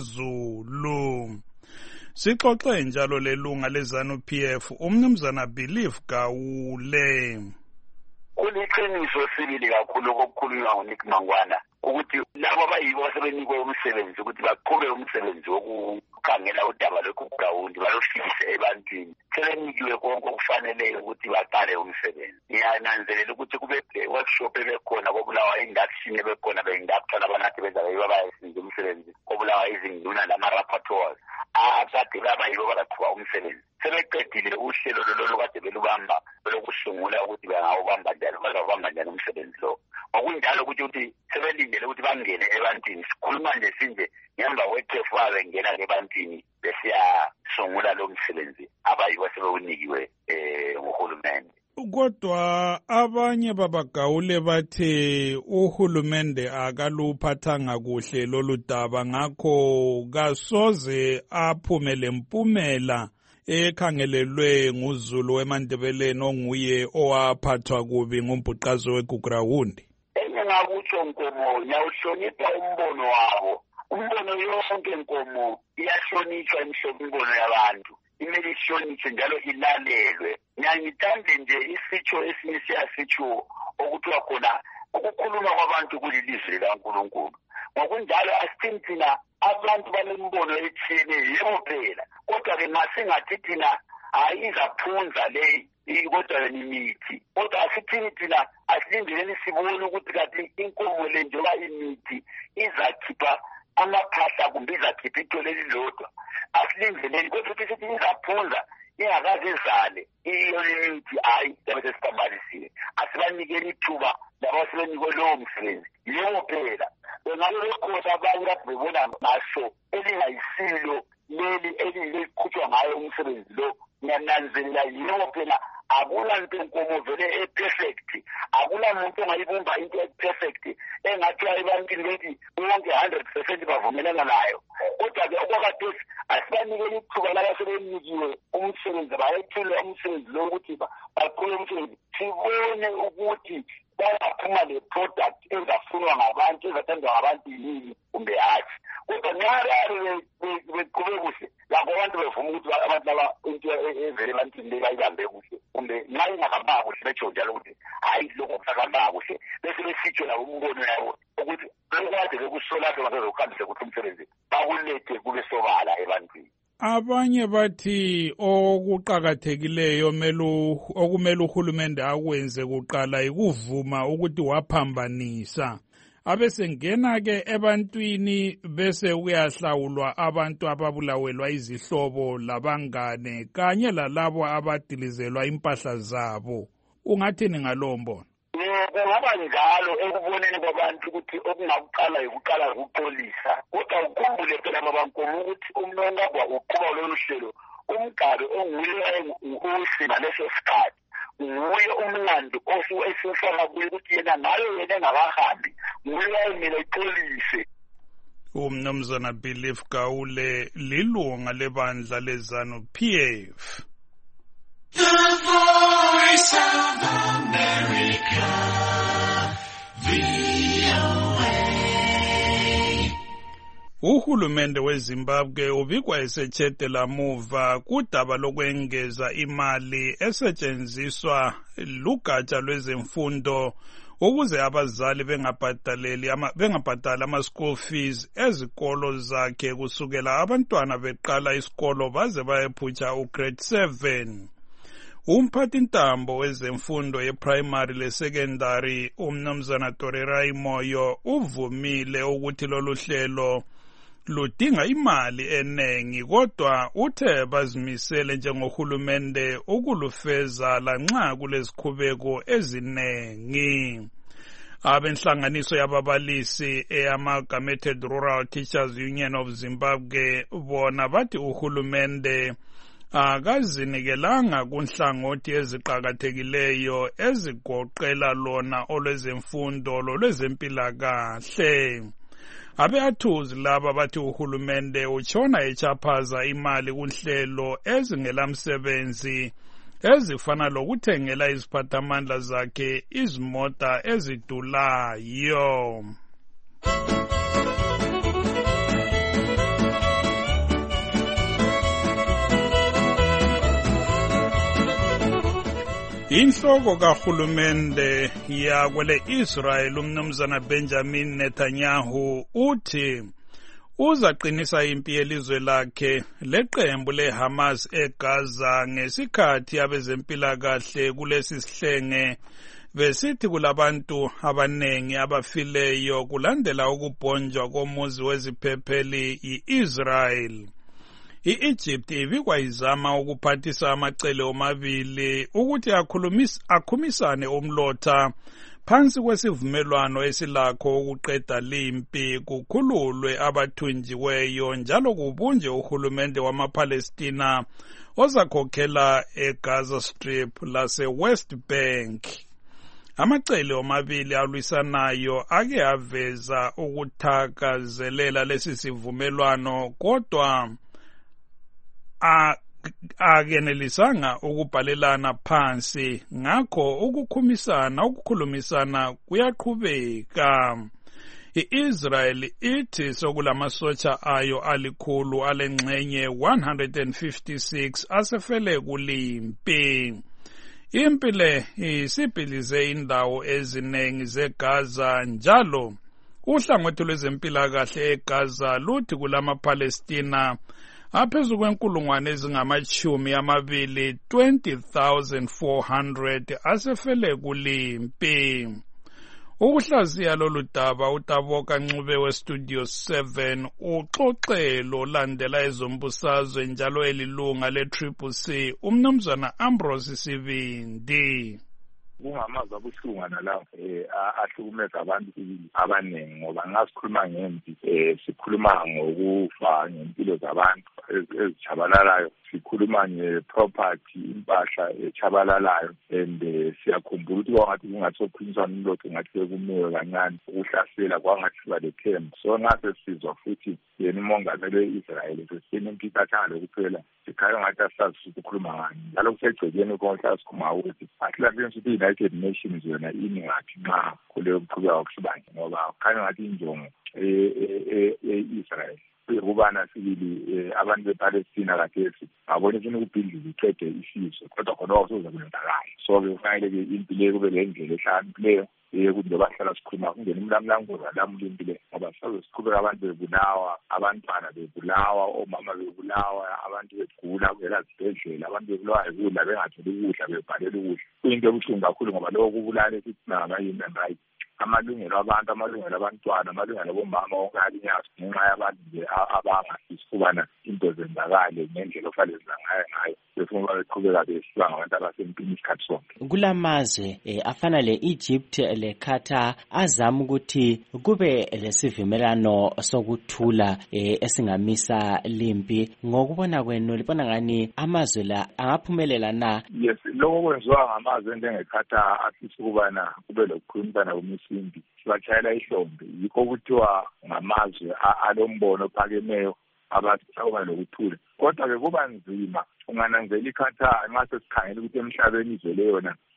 R: likaZulu. Sixoxe njalo lelunga leZANU-PF umnumzana Believe Gawule.
T: Kuliqiniso sibili kakhulu okukhulunywa nguNick Mangwana ukuthi labo abayibo asebenikwe umsebenzi ukuthi baqhube umsebenzi wokukhangela udaba lokugrawundi balofikise ebantwini sebenikiwe konke okufaneleyo ukuthi baqale umsebenzi. Ngiyananzelela ukuthi kube workshop ebekhona kobulawa induction ebekhona be-inductor abanathi bezabe babayenza umsebenzi kobulawa izinduna nama-rapporteurs akade babayibo balaqhuba umsebenzi. Sebeqedile uhlelo lolo kade belubamba lokusungula ukuthi bangawubamba njani bazawubamba njani umsebenzi lo. Ngokunjalo ukuthi sebelindele ukuthi bangene ebantwini sikhuluma nje sinje ngemva kwekhefu babengena ebantwini besiyasungula lo msebenzi abayibo sebewunikiwe nguhulumende.
R: Kodwa abanye babagawule bathe uhulumende akaluphathanga kuhle lolu daba ngakho kasoze aphume lempumela ekhangelelwe nguZulu weMandebeleni onguye owaphathwa kubi ngumbhuqazo weGugrawundi.
T: Engakutsho Nkomo ngiyawuhlonipha umbono wabo. Umbono yonke Nkomo iyahlonishwa imbono yabantu. Imele ihlonishwe njalo ilalelwe. Ngiyangithande nje isitsho esinye siyasitsho okuthiwa khona ukukhuluma kwabantu kulilizwi likaNkulunkulu. Ngokunjalo asithini thina abantu banembono ethile yebo phela kodwa-ke masingathi thina izaphunza le kodwa imithi kodwa asithini thina asilindeleni sibone ukuthi kanti inkomo le njengoba imithi izakhipha amaphahla kumbe izakhipha ithole elilodwa asilindeleni kodwa ukuthi sithi izaphunza ingakaze izale iyo imithi yabe sesiphambanisiwe asibanikeni ithuba labo asebenikwe lowo msebenzi yebo phela bengabe bekhona abanye lapho bebona ngaso elingayisilo leli eliqhutshwa ngayo umsebenzi lo. Ngiyananzelela yebo phela akulanto Nkomo vele e-perfect, akulamuntu ongayibumba into e-perfect engathiwa ebantwini bethi wonke 100% bavumelana nayo. Kodwa-ke okwakhathesi asibanikele ithuba laba sebenikiwe umsebenzi bayethule umsebenzi lo ukuthi baqhube umsebenzi sibone ukuthi bayaphuma le-product ezafunwa ngabantu ezathandwa ngabantu yini kumbe hathi. Kodwa nxarari beqhube kuhle lakho abantu bevuma ukuthi abantu laba into evele ebantwini le bayibambe kuhle kumbe nxa ingahambanga kuhle betsho njalo ukuthi hayi lokho kusahambanga kuhle bese besitsho labo umbono yabo ukuthi lokade bekusolapho basezokuhambise kuhle umsebenzi bakulethe kube sobala ebantwini.
R: Abanye bathi okuqhakathekileyo okumele uhulumende akwenze kuqala ikuvuma ukuthi waphambanisa abesengena ke ebantwini bese kuyahlawulwa abantu ababulawelwa izihlobo labangane kanye lalabo abadilizelwa impahla zabo. Ungathini ngalowo mbono?
T: Kungaba njalo ekuboneni kwabantu ukuthi okungakuqala yikuqala ukuxolisa kodwa ukhumbule phela babankomo ukuthi umnongabwa uqhuba lolu hlelo umgabe onguye uhle ngaleso sikhathi nguye umlando esiwufaka kuye ukuthi yena nayo yena engabahambi nguye ayemele exolise.
R: Umnumzana Believe Gawule lilunga lebandla leZANU-PF.
P: The Voice of America.
R: Uhulumende weZimbabwe ubikwa esetshedela muva kudaba lokwengeza imali esetshenziswa lugatsha lwezemfundo ukuze abazali bengabhadali ama-school fees ezikolo zakhe kusukela abantwana beqala isikolo baze bayephutsha ugrade 7. Umphathintambo wezemfundo ye-primary le-secondary umnumzana Torerai Moyo uvumile ukuthi lolu hlelo ludinga imali enengi, kodwa uthe bazimisele njengohulumende ukulufeza lanxa kulezikhubeko ezinengi. Abenhlanganiso yababalisi eyamalgamated Rural Teachers Union of Zimbabwe bona bathi uhulumende akazinikelanga kunhlangothi eziqakathekileyo ezigoqela lona olwezemfundo lolwezempilakahle. Abe-athuzi laba bathi uhulumende utshona echaphaza imali kunhlelo ezingelamsebenzi ezifana lokuthengela iziphathamandla zakhe izimota ezidulayo. Inhloko kahulumende yakwele Israel umnumzana Benjamin Netanyahu uthi uzaqinisa impi yelizwe lakhe leqembu leHamas eGaza ngesikhathi abezempilakahle kulesi sihlenge besithi kulabantu abanengi abafileyo kulandela ukubhonjwa komuzi weziphepheli i-Israel. I-Egypt ibikwa izama ukuphathisa amacele omabili ukuthi akhumisane umlotha phansi kwesivumelwano esilakho ukuqeda limpi kukhululwe abathunjiweyo njalo kubunje uhulumende wamaPalestina ozakhokhela eGaza Strip lase-West Bank. Amacele omabili alwisanayo ake aveza ukuthakazelela lesi sivumelwano kodwa akenelisanga ukubhalelana phansi, ngakho ukukhulumisana kuyaqhubeka. I-Israel ithi sokulamasotsha ayo alikhulu alengxenye 156 asefele kulimpi. Impi le isibhilize indawo eziningi zeGaza njalo uhlangothi lwezempilakahle eGaza luthi kulamaPalestina aphezu kwenkulungwane ezingama-20 20,400 asefele kulimpi. Ukuhlaziya lolu daba uTaboka Ncube weStudio 7 uxoxelo olandela ezombusazwe njalo elilunga le-CCC umnumzana Ambrose Sibindi.
E: Kungamazwi abuhlungu nalawo ahlukumeza abantu abaningi ngoba ngasikhuluma ngempi sikhuluma ngokufa ngempilo zabantu ezitshabalalayo, sikhuluma ngeproperty impahla echabalalayo and siyakhumbula ukuthi kwangathi kungasokhulunyiswana umlotha ngathi kumewe kancane ukuhlasela kwangathi balethemba. So ngase sizwa futhi yena umongameli we-Israel sesine impikhathalo kuphela sikhaya ngathi asazi ukukhuluma ngani njalo kusegcekeni konke asikhuluma ukuthi ahlangene ukuthi i-United Nations yona ini ngathi nxa kuleyo kuqhubeka ukusibanje ngoba khanya ngathi injongo e-Israel ukubana sibili abantu bePalestina kathesi ngabona ifuna ukubhildisa iqede isizwe kodwa khona okuzoza kwenzakala. So kufanele-ke impilo kube le ndlela ehlakaniphileyo kunje bahlala sikhuluma kungena umlamlangoza lamula impilo ngoba sisaze siqhubeka abantu bebulawa, abantwana bebulawa, omama bebulawa, abantu begula kungela zibhedlela, abantu bebulawa yikudla bengatholi ukudla bebhalele ukudla. Kuyinto ebuhlungu kakhulu ngoba lokho kubulala esithi ngama-human rights, amalungelo abantu, amalungelo abantwana, amalungelo abomama wonke alinyazo ngenxa yabantu nje abangafisi ukubana into zenzakale ngendlela ofanele zangayo befuna beqhubeka besilwa ngabantu abasempini isikhathi sonke.
U: Kulamazwe afana le-Egypt le-Qatar azama ukuthi kube lesivumelano sokuthula esingamisa limpi. Ngokubona kwenu libona ngani amazwe la angaphumelela na?
E: Yes, lokho kwenziwa ngamazwe njengeQatar afisa ukubana kube lokukhulumisana kumsimbi sibachayela ihlombe, yikho kuthiwa ngamazwe alombono ophakemeyo abathi sawuba lokuthula. Kodwa-ke kuba nzima ungananzela iQatar nxa sesikhangela ukuthi emhlabeni izwe leyona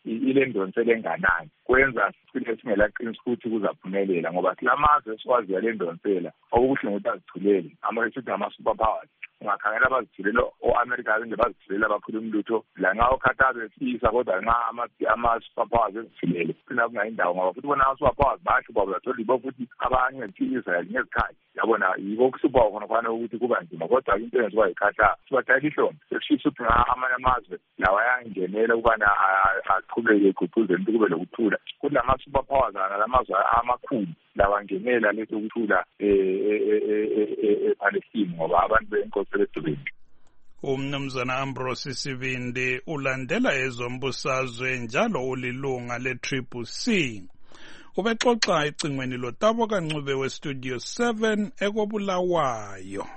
B: ile ndonsela enganani kwenza sicine singelaqinisa ukuthi kuzaphumelela ngoba silamazwe esiwaziyo le ndonsela okubuhlungu ukuthi azithulele ama-sithi ama-superpowers ungakhangela abazithulela o-America nje bazithulela baphula umlutho la nxa oKhatar besifisa kodwa nxa ama-superpowers ezithulele kucina kungayindawo ngoba futhi bona ama-superpowers basho bazathola yibo futhi abanye i-Israel ngezikhathi yabona yibo kusupa khona kufanele ukuthi kuba nzima kodwa into eyenziwa yiKhatar sibathatha ihlombe sekushisa ukuthi amanye amazwe lawa ayangenela ukubana aqhubeke egqugquzele ukuthi kube lokuthula kuthi lama-superpowers nalamazwe amakhulu lawangenela lesokuthula ePalestine ngoba abantu benkosi besedubeni.
R: Umnumzana Ambrose Sibindi ulandela ezombusazwe njalo ulilunga le-CCC. Ubexoxa ecingweni loTabo Kancube weStudio 7 ekobulawayo.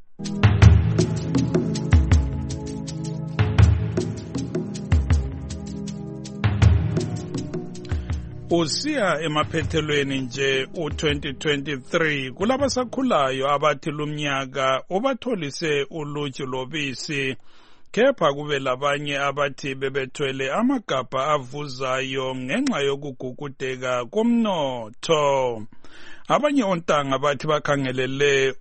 R: Usiya emaphethelweni nje u-2023 kulabasakhulayo abathi lumnyaka ubatholise uluju lobisi kepha kube labanye abathi bebethwele amagabha avuzayo ngenxa yokugugudeka komnotho. Abanye ontanga bathi bakhangelele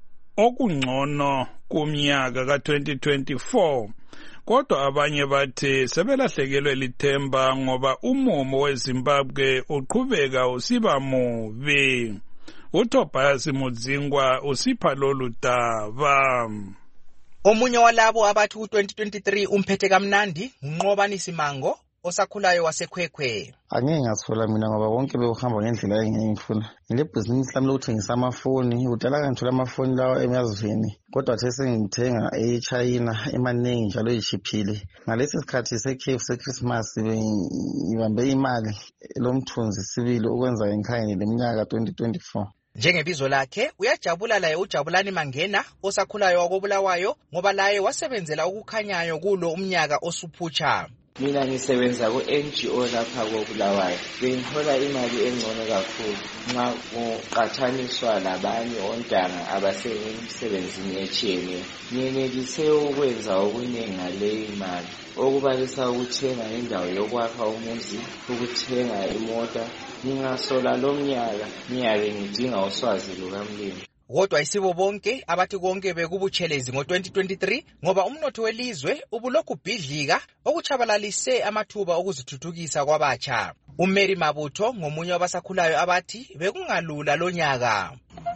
R: okungcono kumnyaka ka-2024 kodwa abanye bathi sebelahlekelwe lithemba ngoba umumo weZimbabwe uqhubeka usiba mubi. uTobias Mudzingwa usipha lolu daba.
H: Omunye walabo abathi u-2023 umphethe kamnandi uNqobani Simango osakhulayo waseKhwekhwe.
V: Angeke ngathola mina ngoba bonke bekuhamba ngendlela engiyifuna. Ngile business lami lokuthengisa amafoni, udala ngithola amafoni lawa emazweni. Kodwa the sengithenga eChina emaningi njalo echiphile. Ngalesi sikhathi sekhefu seChristmas ngibambe imali lomthunzi sibili ukwenza ngikhanye leminyaka 2024.
H: Njengebizo lakhe uyajabula laye uJabulani Mangena osakhulayo wakobulawayo ngoba laye wasebenzela ukukhanyayo kulo umnyaka osuphutsha.
W: Mina ngisebenza ku-NGO lapha kobulawayo. Bengihola imali engcono kakhulu nxa kuqathaniswa labanye ontanga abasemsebenzini etshiyeneyo. Ngiyenelise ukwenza okuningi ngaleyi mali, okubalisa ukuthenga indawo yokwakha umuzi, ukuthenga imota. Ngingasola lo mnyaka ngiyabe ngidinga uswazi lukamlimi.
H: Kodwa isibo bonke abathi konke bekubutshelezi ngo-2023 ngoba umnotho welizwe ubulokhu bhidlika okuchabalalise amathuba okuzithuthukisa kwabatsha. uMary Mabutho ngomunye wabasakhulayo abathi bekungalula lo nyaka.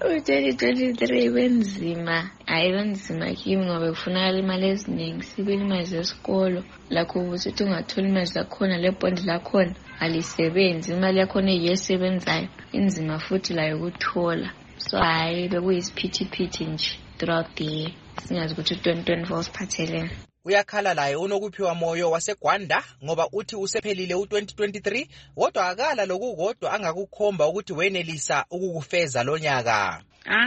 X: U-2023 wenzima, wenzima kimi ngoba kufunakala imali eziningi, sibili imali zesikolo lakho ukuthi ungathola imali zakhona lebhondi lakhona alisebenzi, imali yakhona eyisebenzayo inzima futhi layo ukuthola. So bekuyisiphithiphithi nje throughout the year. Singazi ukuthi 2024 siphathelene.
H: Uyakhala laye unokuphiwa moyo waseGwanda ngoba uthi usephelile u-2023 kodwa akala lokukodwa angakukhomba ukuthi wenelisa ukukufeza lo nyaka.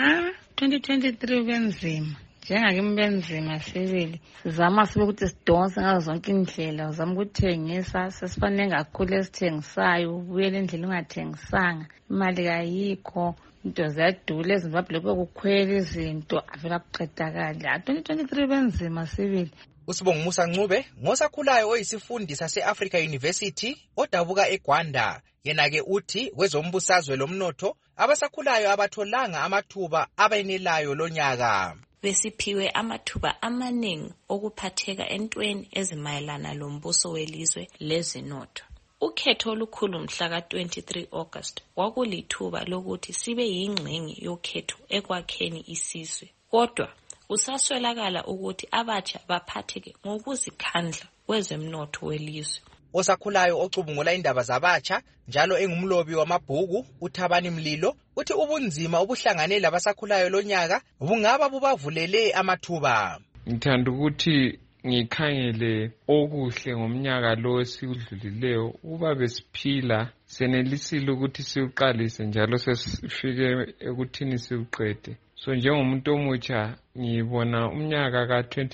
L: 2023 benzima. Njengakimi benzima sibili. Sizama sibe ukuthi sidonse ngazo zonke indlela, uzama ukuthengisa, sesifanele kakhulu esithengisayo, ubuyele endlela ungathengisanga. Imali kayikho. Into ziyadula eZimbabwe bekukhwela izinto avela kuqedakala. 2023 benzima sibili.
H: Usibonga Musa Ncube ngosakhulayo oyisifundi sase-Africa University odabuka eGwanda. Yena-ke uthi kwezombusazwe lomnotho abasakhulayo abatholanga amathuba abenelayo lo nyaka.
Y: Besiphiwe amathuba amaningi okuphatheka entweni ezimayelana lombuso welizwe lezinotho. Ukhetho olukhulu mhla ka-23 August kwakulithuba lokuthi sibe yingxenye yokhetho ekwakheni isizwe. Kodwa usaswelakala ukuthi abatsha baphatheke ngokuzikhandla kwezemnotho welizwe.
H: Osakhulayo ocubungula indaba zabatsha njalo engumlobi wamabhuku uThabani Mlilo uthi ubunzima obuhlangane labasakhulayo lo nyaka bungaba bubavulele amathuba.
Z: Ngithanda ukuthi ngikhangele okuhle ngomnyaka lo esiudlulileyo uba besiphila senelisile ukuthi siuqalise njalo sesifike ekuthini siuqede. So njengomuntu omutsha ngibona umnyaka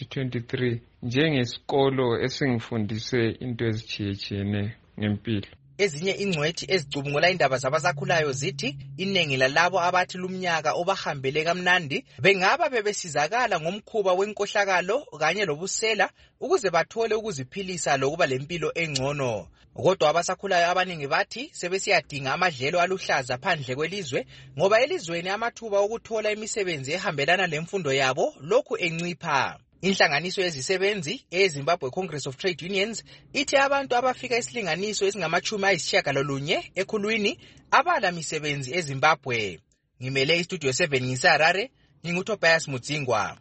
Z: ka-2023 njengesikolo esingifundise into ezitshiyetshiyeneyo ngempilo.
H: Ezinye ingcwethi ezicubungula indaba zabasakhulayo zithi iningi lalabo abathi lumnyaka obahambele kamnandi bengaba bebesizakala ngomkhuba wenkohlakalo kanye lobusela ukuze bathole ukuziphilisa lokuba lempilo engcono. Kodwa abasakhulayo abaningi bathi sebesiyadinga amadlelo aluhlaza phandle kwelizwe ngoba elizweni amathuba okuthola imisebenzi ehambelana lemfundo yabo lokhu encipha. Inhlanganiso yezisebenzi eZimbabwe Congress of Trade Unions ithi abantu abafika isilinganiso esingama-90 ekhulwini abala misebenzi eZimbabwe. Ngimele iStudio 7 ngiseHarare, nginguTobias Mudzingwa.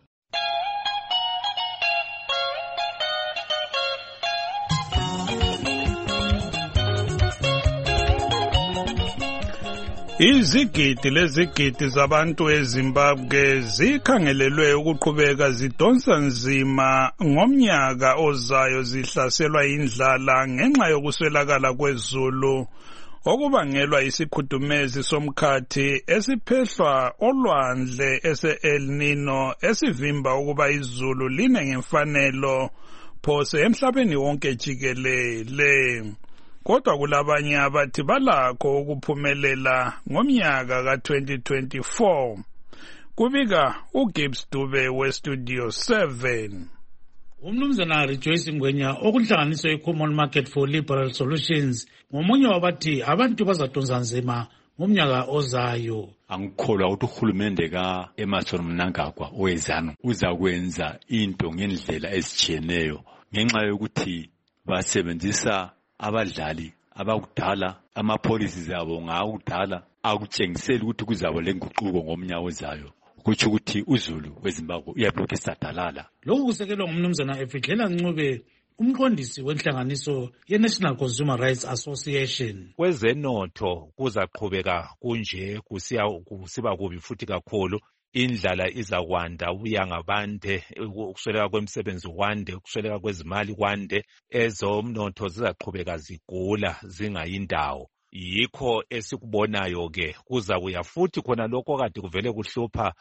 R: Izigidi lezigidi zabantu eZimbabwe zikhangelelwe ukuqhubeka zidonsa nzima ngomnyaka ozayo zihlaselwa indlala ngenxa yokuswelakala kwezulu okubangelwa isikhudumezi somkhathi esiphehlwa olwandle ese-El Nino esivimba ukuba izulu line ngemfanelo phose emhlabeni wonke jikelele. Kodwa kulabanye abathi balakho ukuphumelela ngomnyaka ka-2024. Kubika uGibbs Dube weStudio 7.
A: Umnumzana Rejoice Ngwenya okunhlanganiso ye-Common Market for Liberal Solutions ngomunye wabathi abantu bazadonsa nzima ngomnyaka ozayo.
D: Angikholwa ukuthi uhulumende ka-Emmerson Mnangagwa owezanu uzakwenza into ngendlela ezitshiyeneyo ngenxa yokuthi basebenzisa abadlali abakudala ama-policies abo ngakudala akutshengiseli ukuthi kuzaba lenguquko ngomnyaka ozayo. Kutsho ukuthi uzulu weZimbabwe uyabulokhu esadalala.
A: Lokhu kusekelwa ngumnumzana Efidlela Ncube, umqondisi wenhlanganiso ye-National Consumer Rights Association.
F: Kwezenotho kuzaqhubeka kunje kusiba kubi futhi kakhulu. Indlala izakwanda, ubuyanga bande, ukusweleka kwemisebenzi kwande, ukusweleka kwezimali kwande, ezomnotho zizaqhubeka zigula zingayindawo. Yikho esikubonayo ke kuzabuya futhi khona lokho kade kuvele kuhlupha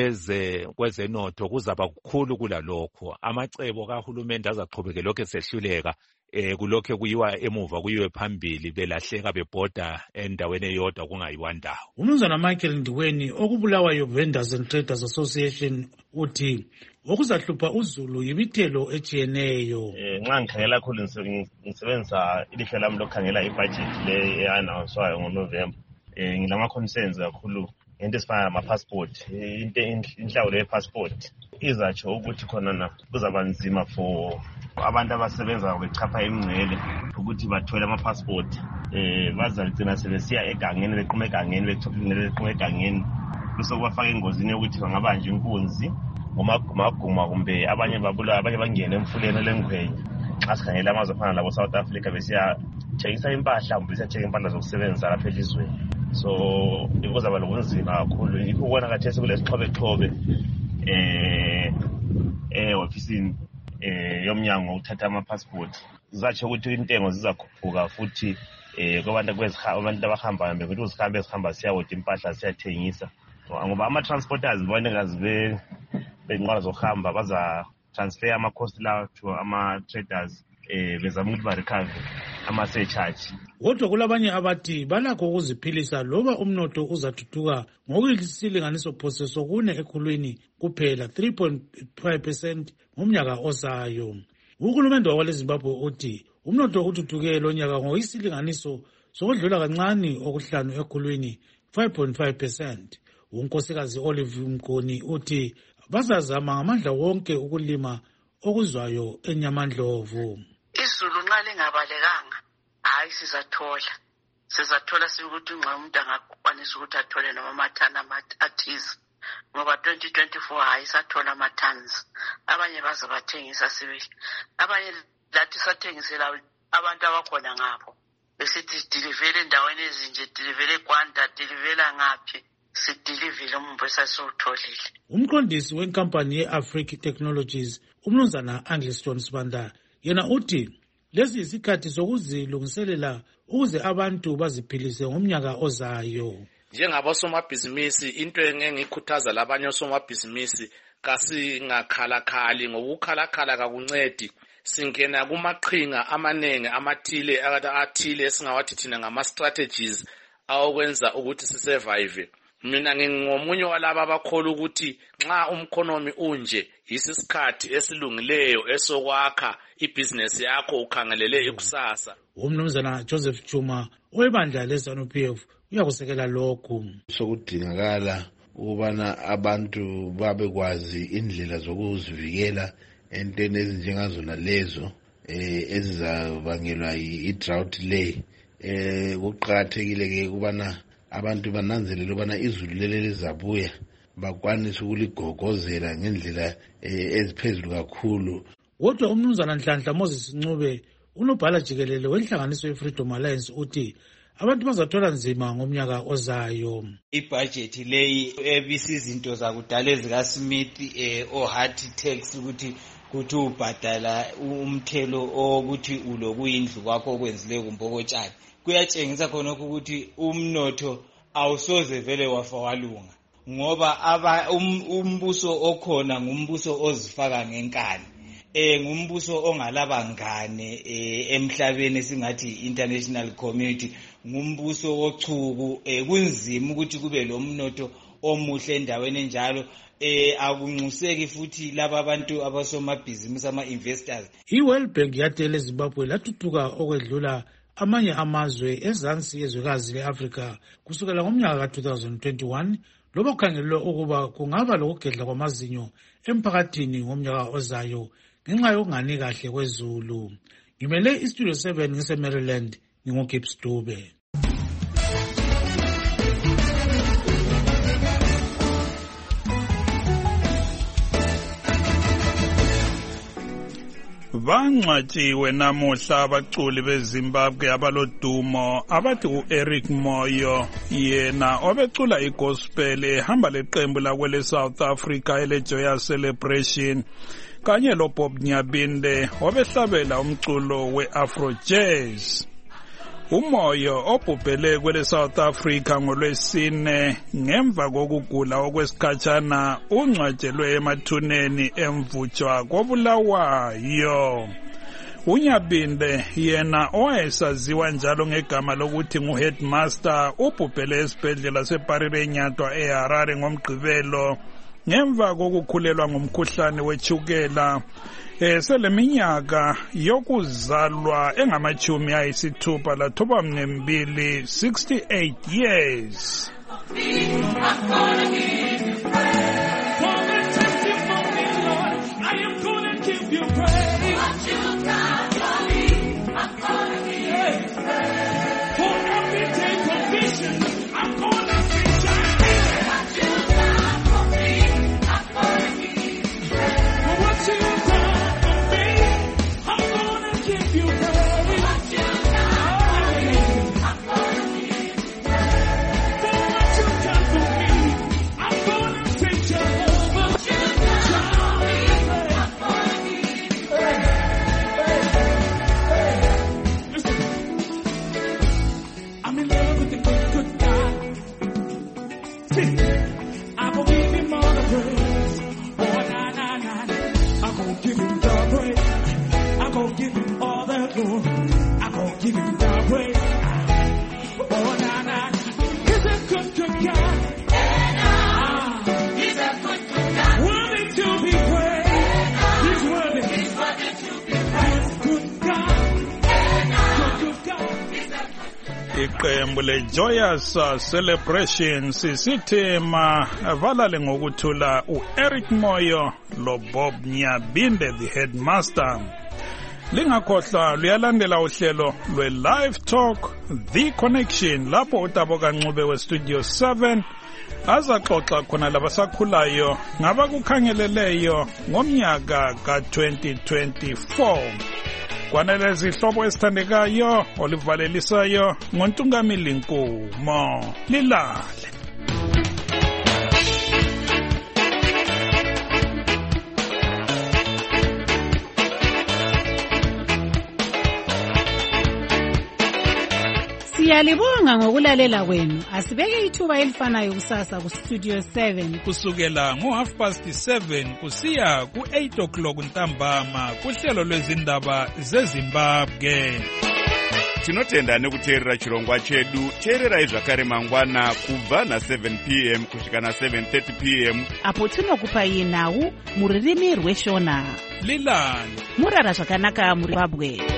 F: kwezenotho kuzaba kukhulu kulalokho. Amacebo kahulumende azaqhubeke lokho esehluleka kulokho kuyiwa emuva kuyiwe phambili belahleka bebhoda endaweni eyodwa kungayiwa ndawo.
A: Umnumzana Michael Ndiweni okubulawayo Vendors and Traders Association uthi okuzahlupha uzulu yimithelo ejiyeneyo.
G: Nxa ngikhangela kakhulu ngisebenzisa ilihlo lami lokukhangela ibudget le eyanawuswayo ngoNovember. Ngilama-concerns kakhulu ngento esifana nama-passport. Inhlawulo ye-passport izatsho ukuthi khona kuzaba nzima for abantu abasebenza bechapha imingcele ukuthi bathole ama-passport. Bazagcina sebesiya egangeni beqhume egangeni bese kubafaka engozini yokuthi bangabanjwa inkunzi ngomaguma kumbe abanye babulawa abanye bangene emfuleni lengwenya. Xa sikhangela amazwe afana labo South Africa besiyathengisa impahla kumbe besiyathenga impahla zokusebenza lapha elizweni. So kuzaba lobunzima kakhulu. Yikho ubona khathesi kulesixhobe ofisini yomnyango ukuthatha ama-passport. Zatsho ukuthi intengo zizakhuphuka futhi kwabantu abahambayo ukuthi uzihambe ezihamba siyawodwa impahla siyathengisa ngoba ama-transporters bona ngazi benqola zokuhamba baza-transfer ama-cost lawo to ama-traders bezama ukuthi barecover ama-surcharge.
A: Kodwa kulabanye abathi balakho ukuziphilisa loba umnotho uzathuthuka ngokuyisilinganiso phose sokune ekhulwini kuphela 3.5% ngomnyaka ozayo. Uhulumende wakwaleZimbabwe uthi umnotho uthuthuke lo nyaka ngokuyisilinganiso sokudlula kancane okuhlanu ekhulwini 5.5%. Unkosikazi Olive Mgoni uthi bazazama ngamandla wonke ukulima okuzwayo eNyamandlovu.
I: Izulu nxa lingabalekanga hayi sizathola sikuthi nxa umuntu angakwanisa ukuthi athole noma amathani athize ngoba 2024 hayi sathola amathans. Abanye baze bathengisa sibili, abanye lathi sathengisela abantu abakhona ngapho besithi dilivele endaweni ezinje, dilivele eGwanda, dilivela ngaphi, sidilivile umumbo esasutholile.
A: Umqondisi wenkampani ye-Africa Technologies umnumzana Angliston Sibanda yena uthi lesi isikhathi sokuzilungiselela ukuze abantu baziphilise ngomnyaka ozayo.
J: Njengabosomabhizinisi into engikhuthaza labanye osomabhizinisi kasingakhalakali ngokukhalakhala kakuncedi. singena kumaqhinga amanenge athile esingawathi thina ngama-strategies awokwenza ukuthi sisurvive. Mina ngingomunye walaba abakholwa ukuthi nxa umkhonomi unje yisisikhathi esilungileyo esokwakha ibhizinesi yakho ukhangelele ikusasa.
A: Umnumzana Joseph Chuma webandla le-ZANU-PF uyakusekela lokhu.
C: Sokudingakala ukubana abantu babekwazi indlela zokuzivikela entweni ezinjengazona lezo ezizabangelwa i-drought le. Kuqakathekile-ke ukubana abantu bananzelele ukubana izulu leli lizabuya bakwanise ukuligogozela ngendlela eziphezulu kakhulu.
A: Kodwa umnumzana Nhlanhla Moses Ncube unobhala jikelele wenhlanganiso ye-Freedom Alliance uthi abantu bazathola nzima ngomnyaka ozayo.
K: Ibudget leyi ebisiza izinto zakudala ezikaSmith o-hard tax ukuthi ubhadala umthelo ukuthi ulokuyindlu kwakho okwenzileyo kumbe okotshani. Kuyatshengisa khona ukuthi umnotho awusoze vele wafa walunga ngoba umbuso okhona ngumbuso ozifaka ngenkani. Ngumbuso ongalabangane emhlabeni esingathi international community, ngumbuso ochuku. Kunzima ukuthi kube lo mnotho omuhle endaweni enjalo. Akunxuseki futhi laba abantu abasomabhizinisi ama-investors.
A: I-World Bank yatele eZimbabwe lathuthuka okwedlula amanye amazwe ezansi yezwekazi le-Afrika kusukela ngomnyaka ka-2021 loba kukhangelelwe ukuba kungaba lokugedla kwamazinyo emphakathini ngomnyaka ozayo ngenxa yokungani kahle kwezulu. Ngimele iStudio 7 ngise-Maryland, nginguGibbs Dube.
R: Bangcwatshiwe namuhla abaculi beZimbabwe abalodumo abathi uEric Moyo, yena obecula igospel ehamba leqembu lakwele South Africa eleJoyous Celebration, kanye loBob Nyabinde obehlabela umculo we-Afro Jazz. Umoyo obhubhele kwele South Africa ngoLwesine ngemva kokugula okwesikhatshana ungcwatshelwe emathuneni emvutshwa koBulawayo. uNyabinde yena owayesaziwa njalo ngegama lokuthi nguHeadmaster ubhubhele esibhedlela seParire Nyatwa eHarare ngomgqibelo ngemva kokukhulelwa ngumkhuhlane wetshukela. Seleminyaka yokuzalwa engamachumi ayisithupha lathoba mnembili, 68 years. Iqembu leJoyous Celebration sisithi mavalale ngokuthula uEric Moyo loBob Nyabinde the Headmaster. Lingakhohlwa luyalandela uhlelo lwe-Live Talk The Connection lapho uTabo Kancube weStudio 7 azaxoxa khona labasakhulayo ngabakukhangeleleyo ngomnyaka ka-2024. Kwanele izihlobo esithandekayo olivalelisayo ngoNtungamili Nkumo. Lilale.
M: Siyalibonga ngokulalela kwenu. Asibeke ithuba elifanayo kusasa ku Studio 7
R: kusukela ngo7:30 kusiya ku8 ntambama kuhlelo lwezindaba zeZimbabwe.
N: Tinotenda nekuteerera chirongwa chedu. Teererai zvakare mangwana kubva na7 p.m. kusvika na7:30 p.m.
O: apo tinokupai nhau muririmi rweshona.
R: Lilani
O: murara zvakanaka muri Zimbabwe.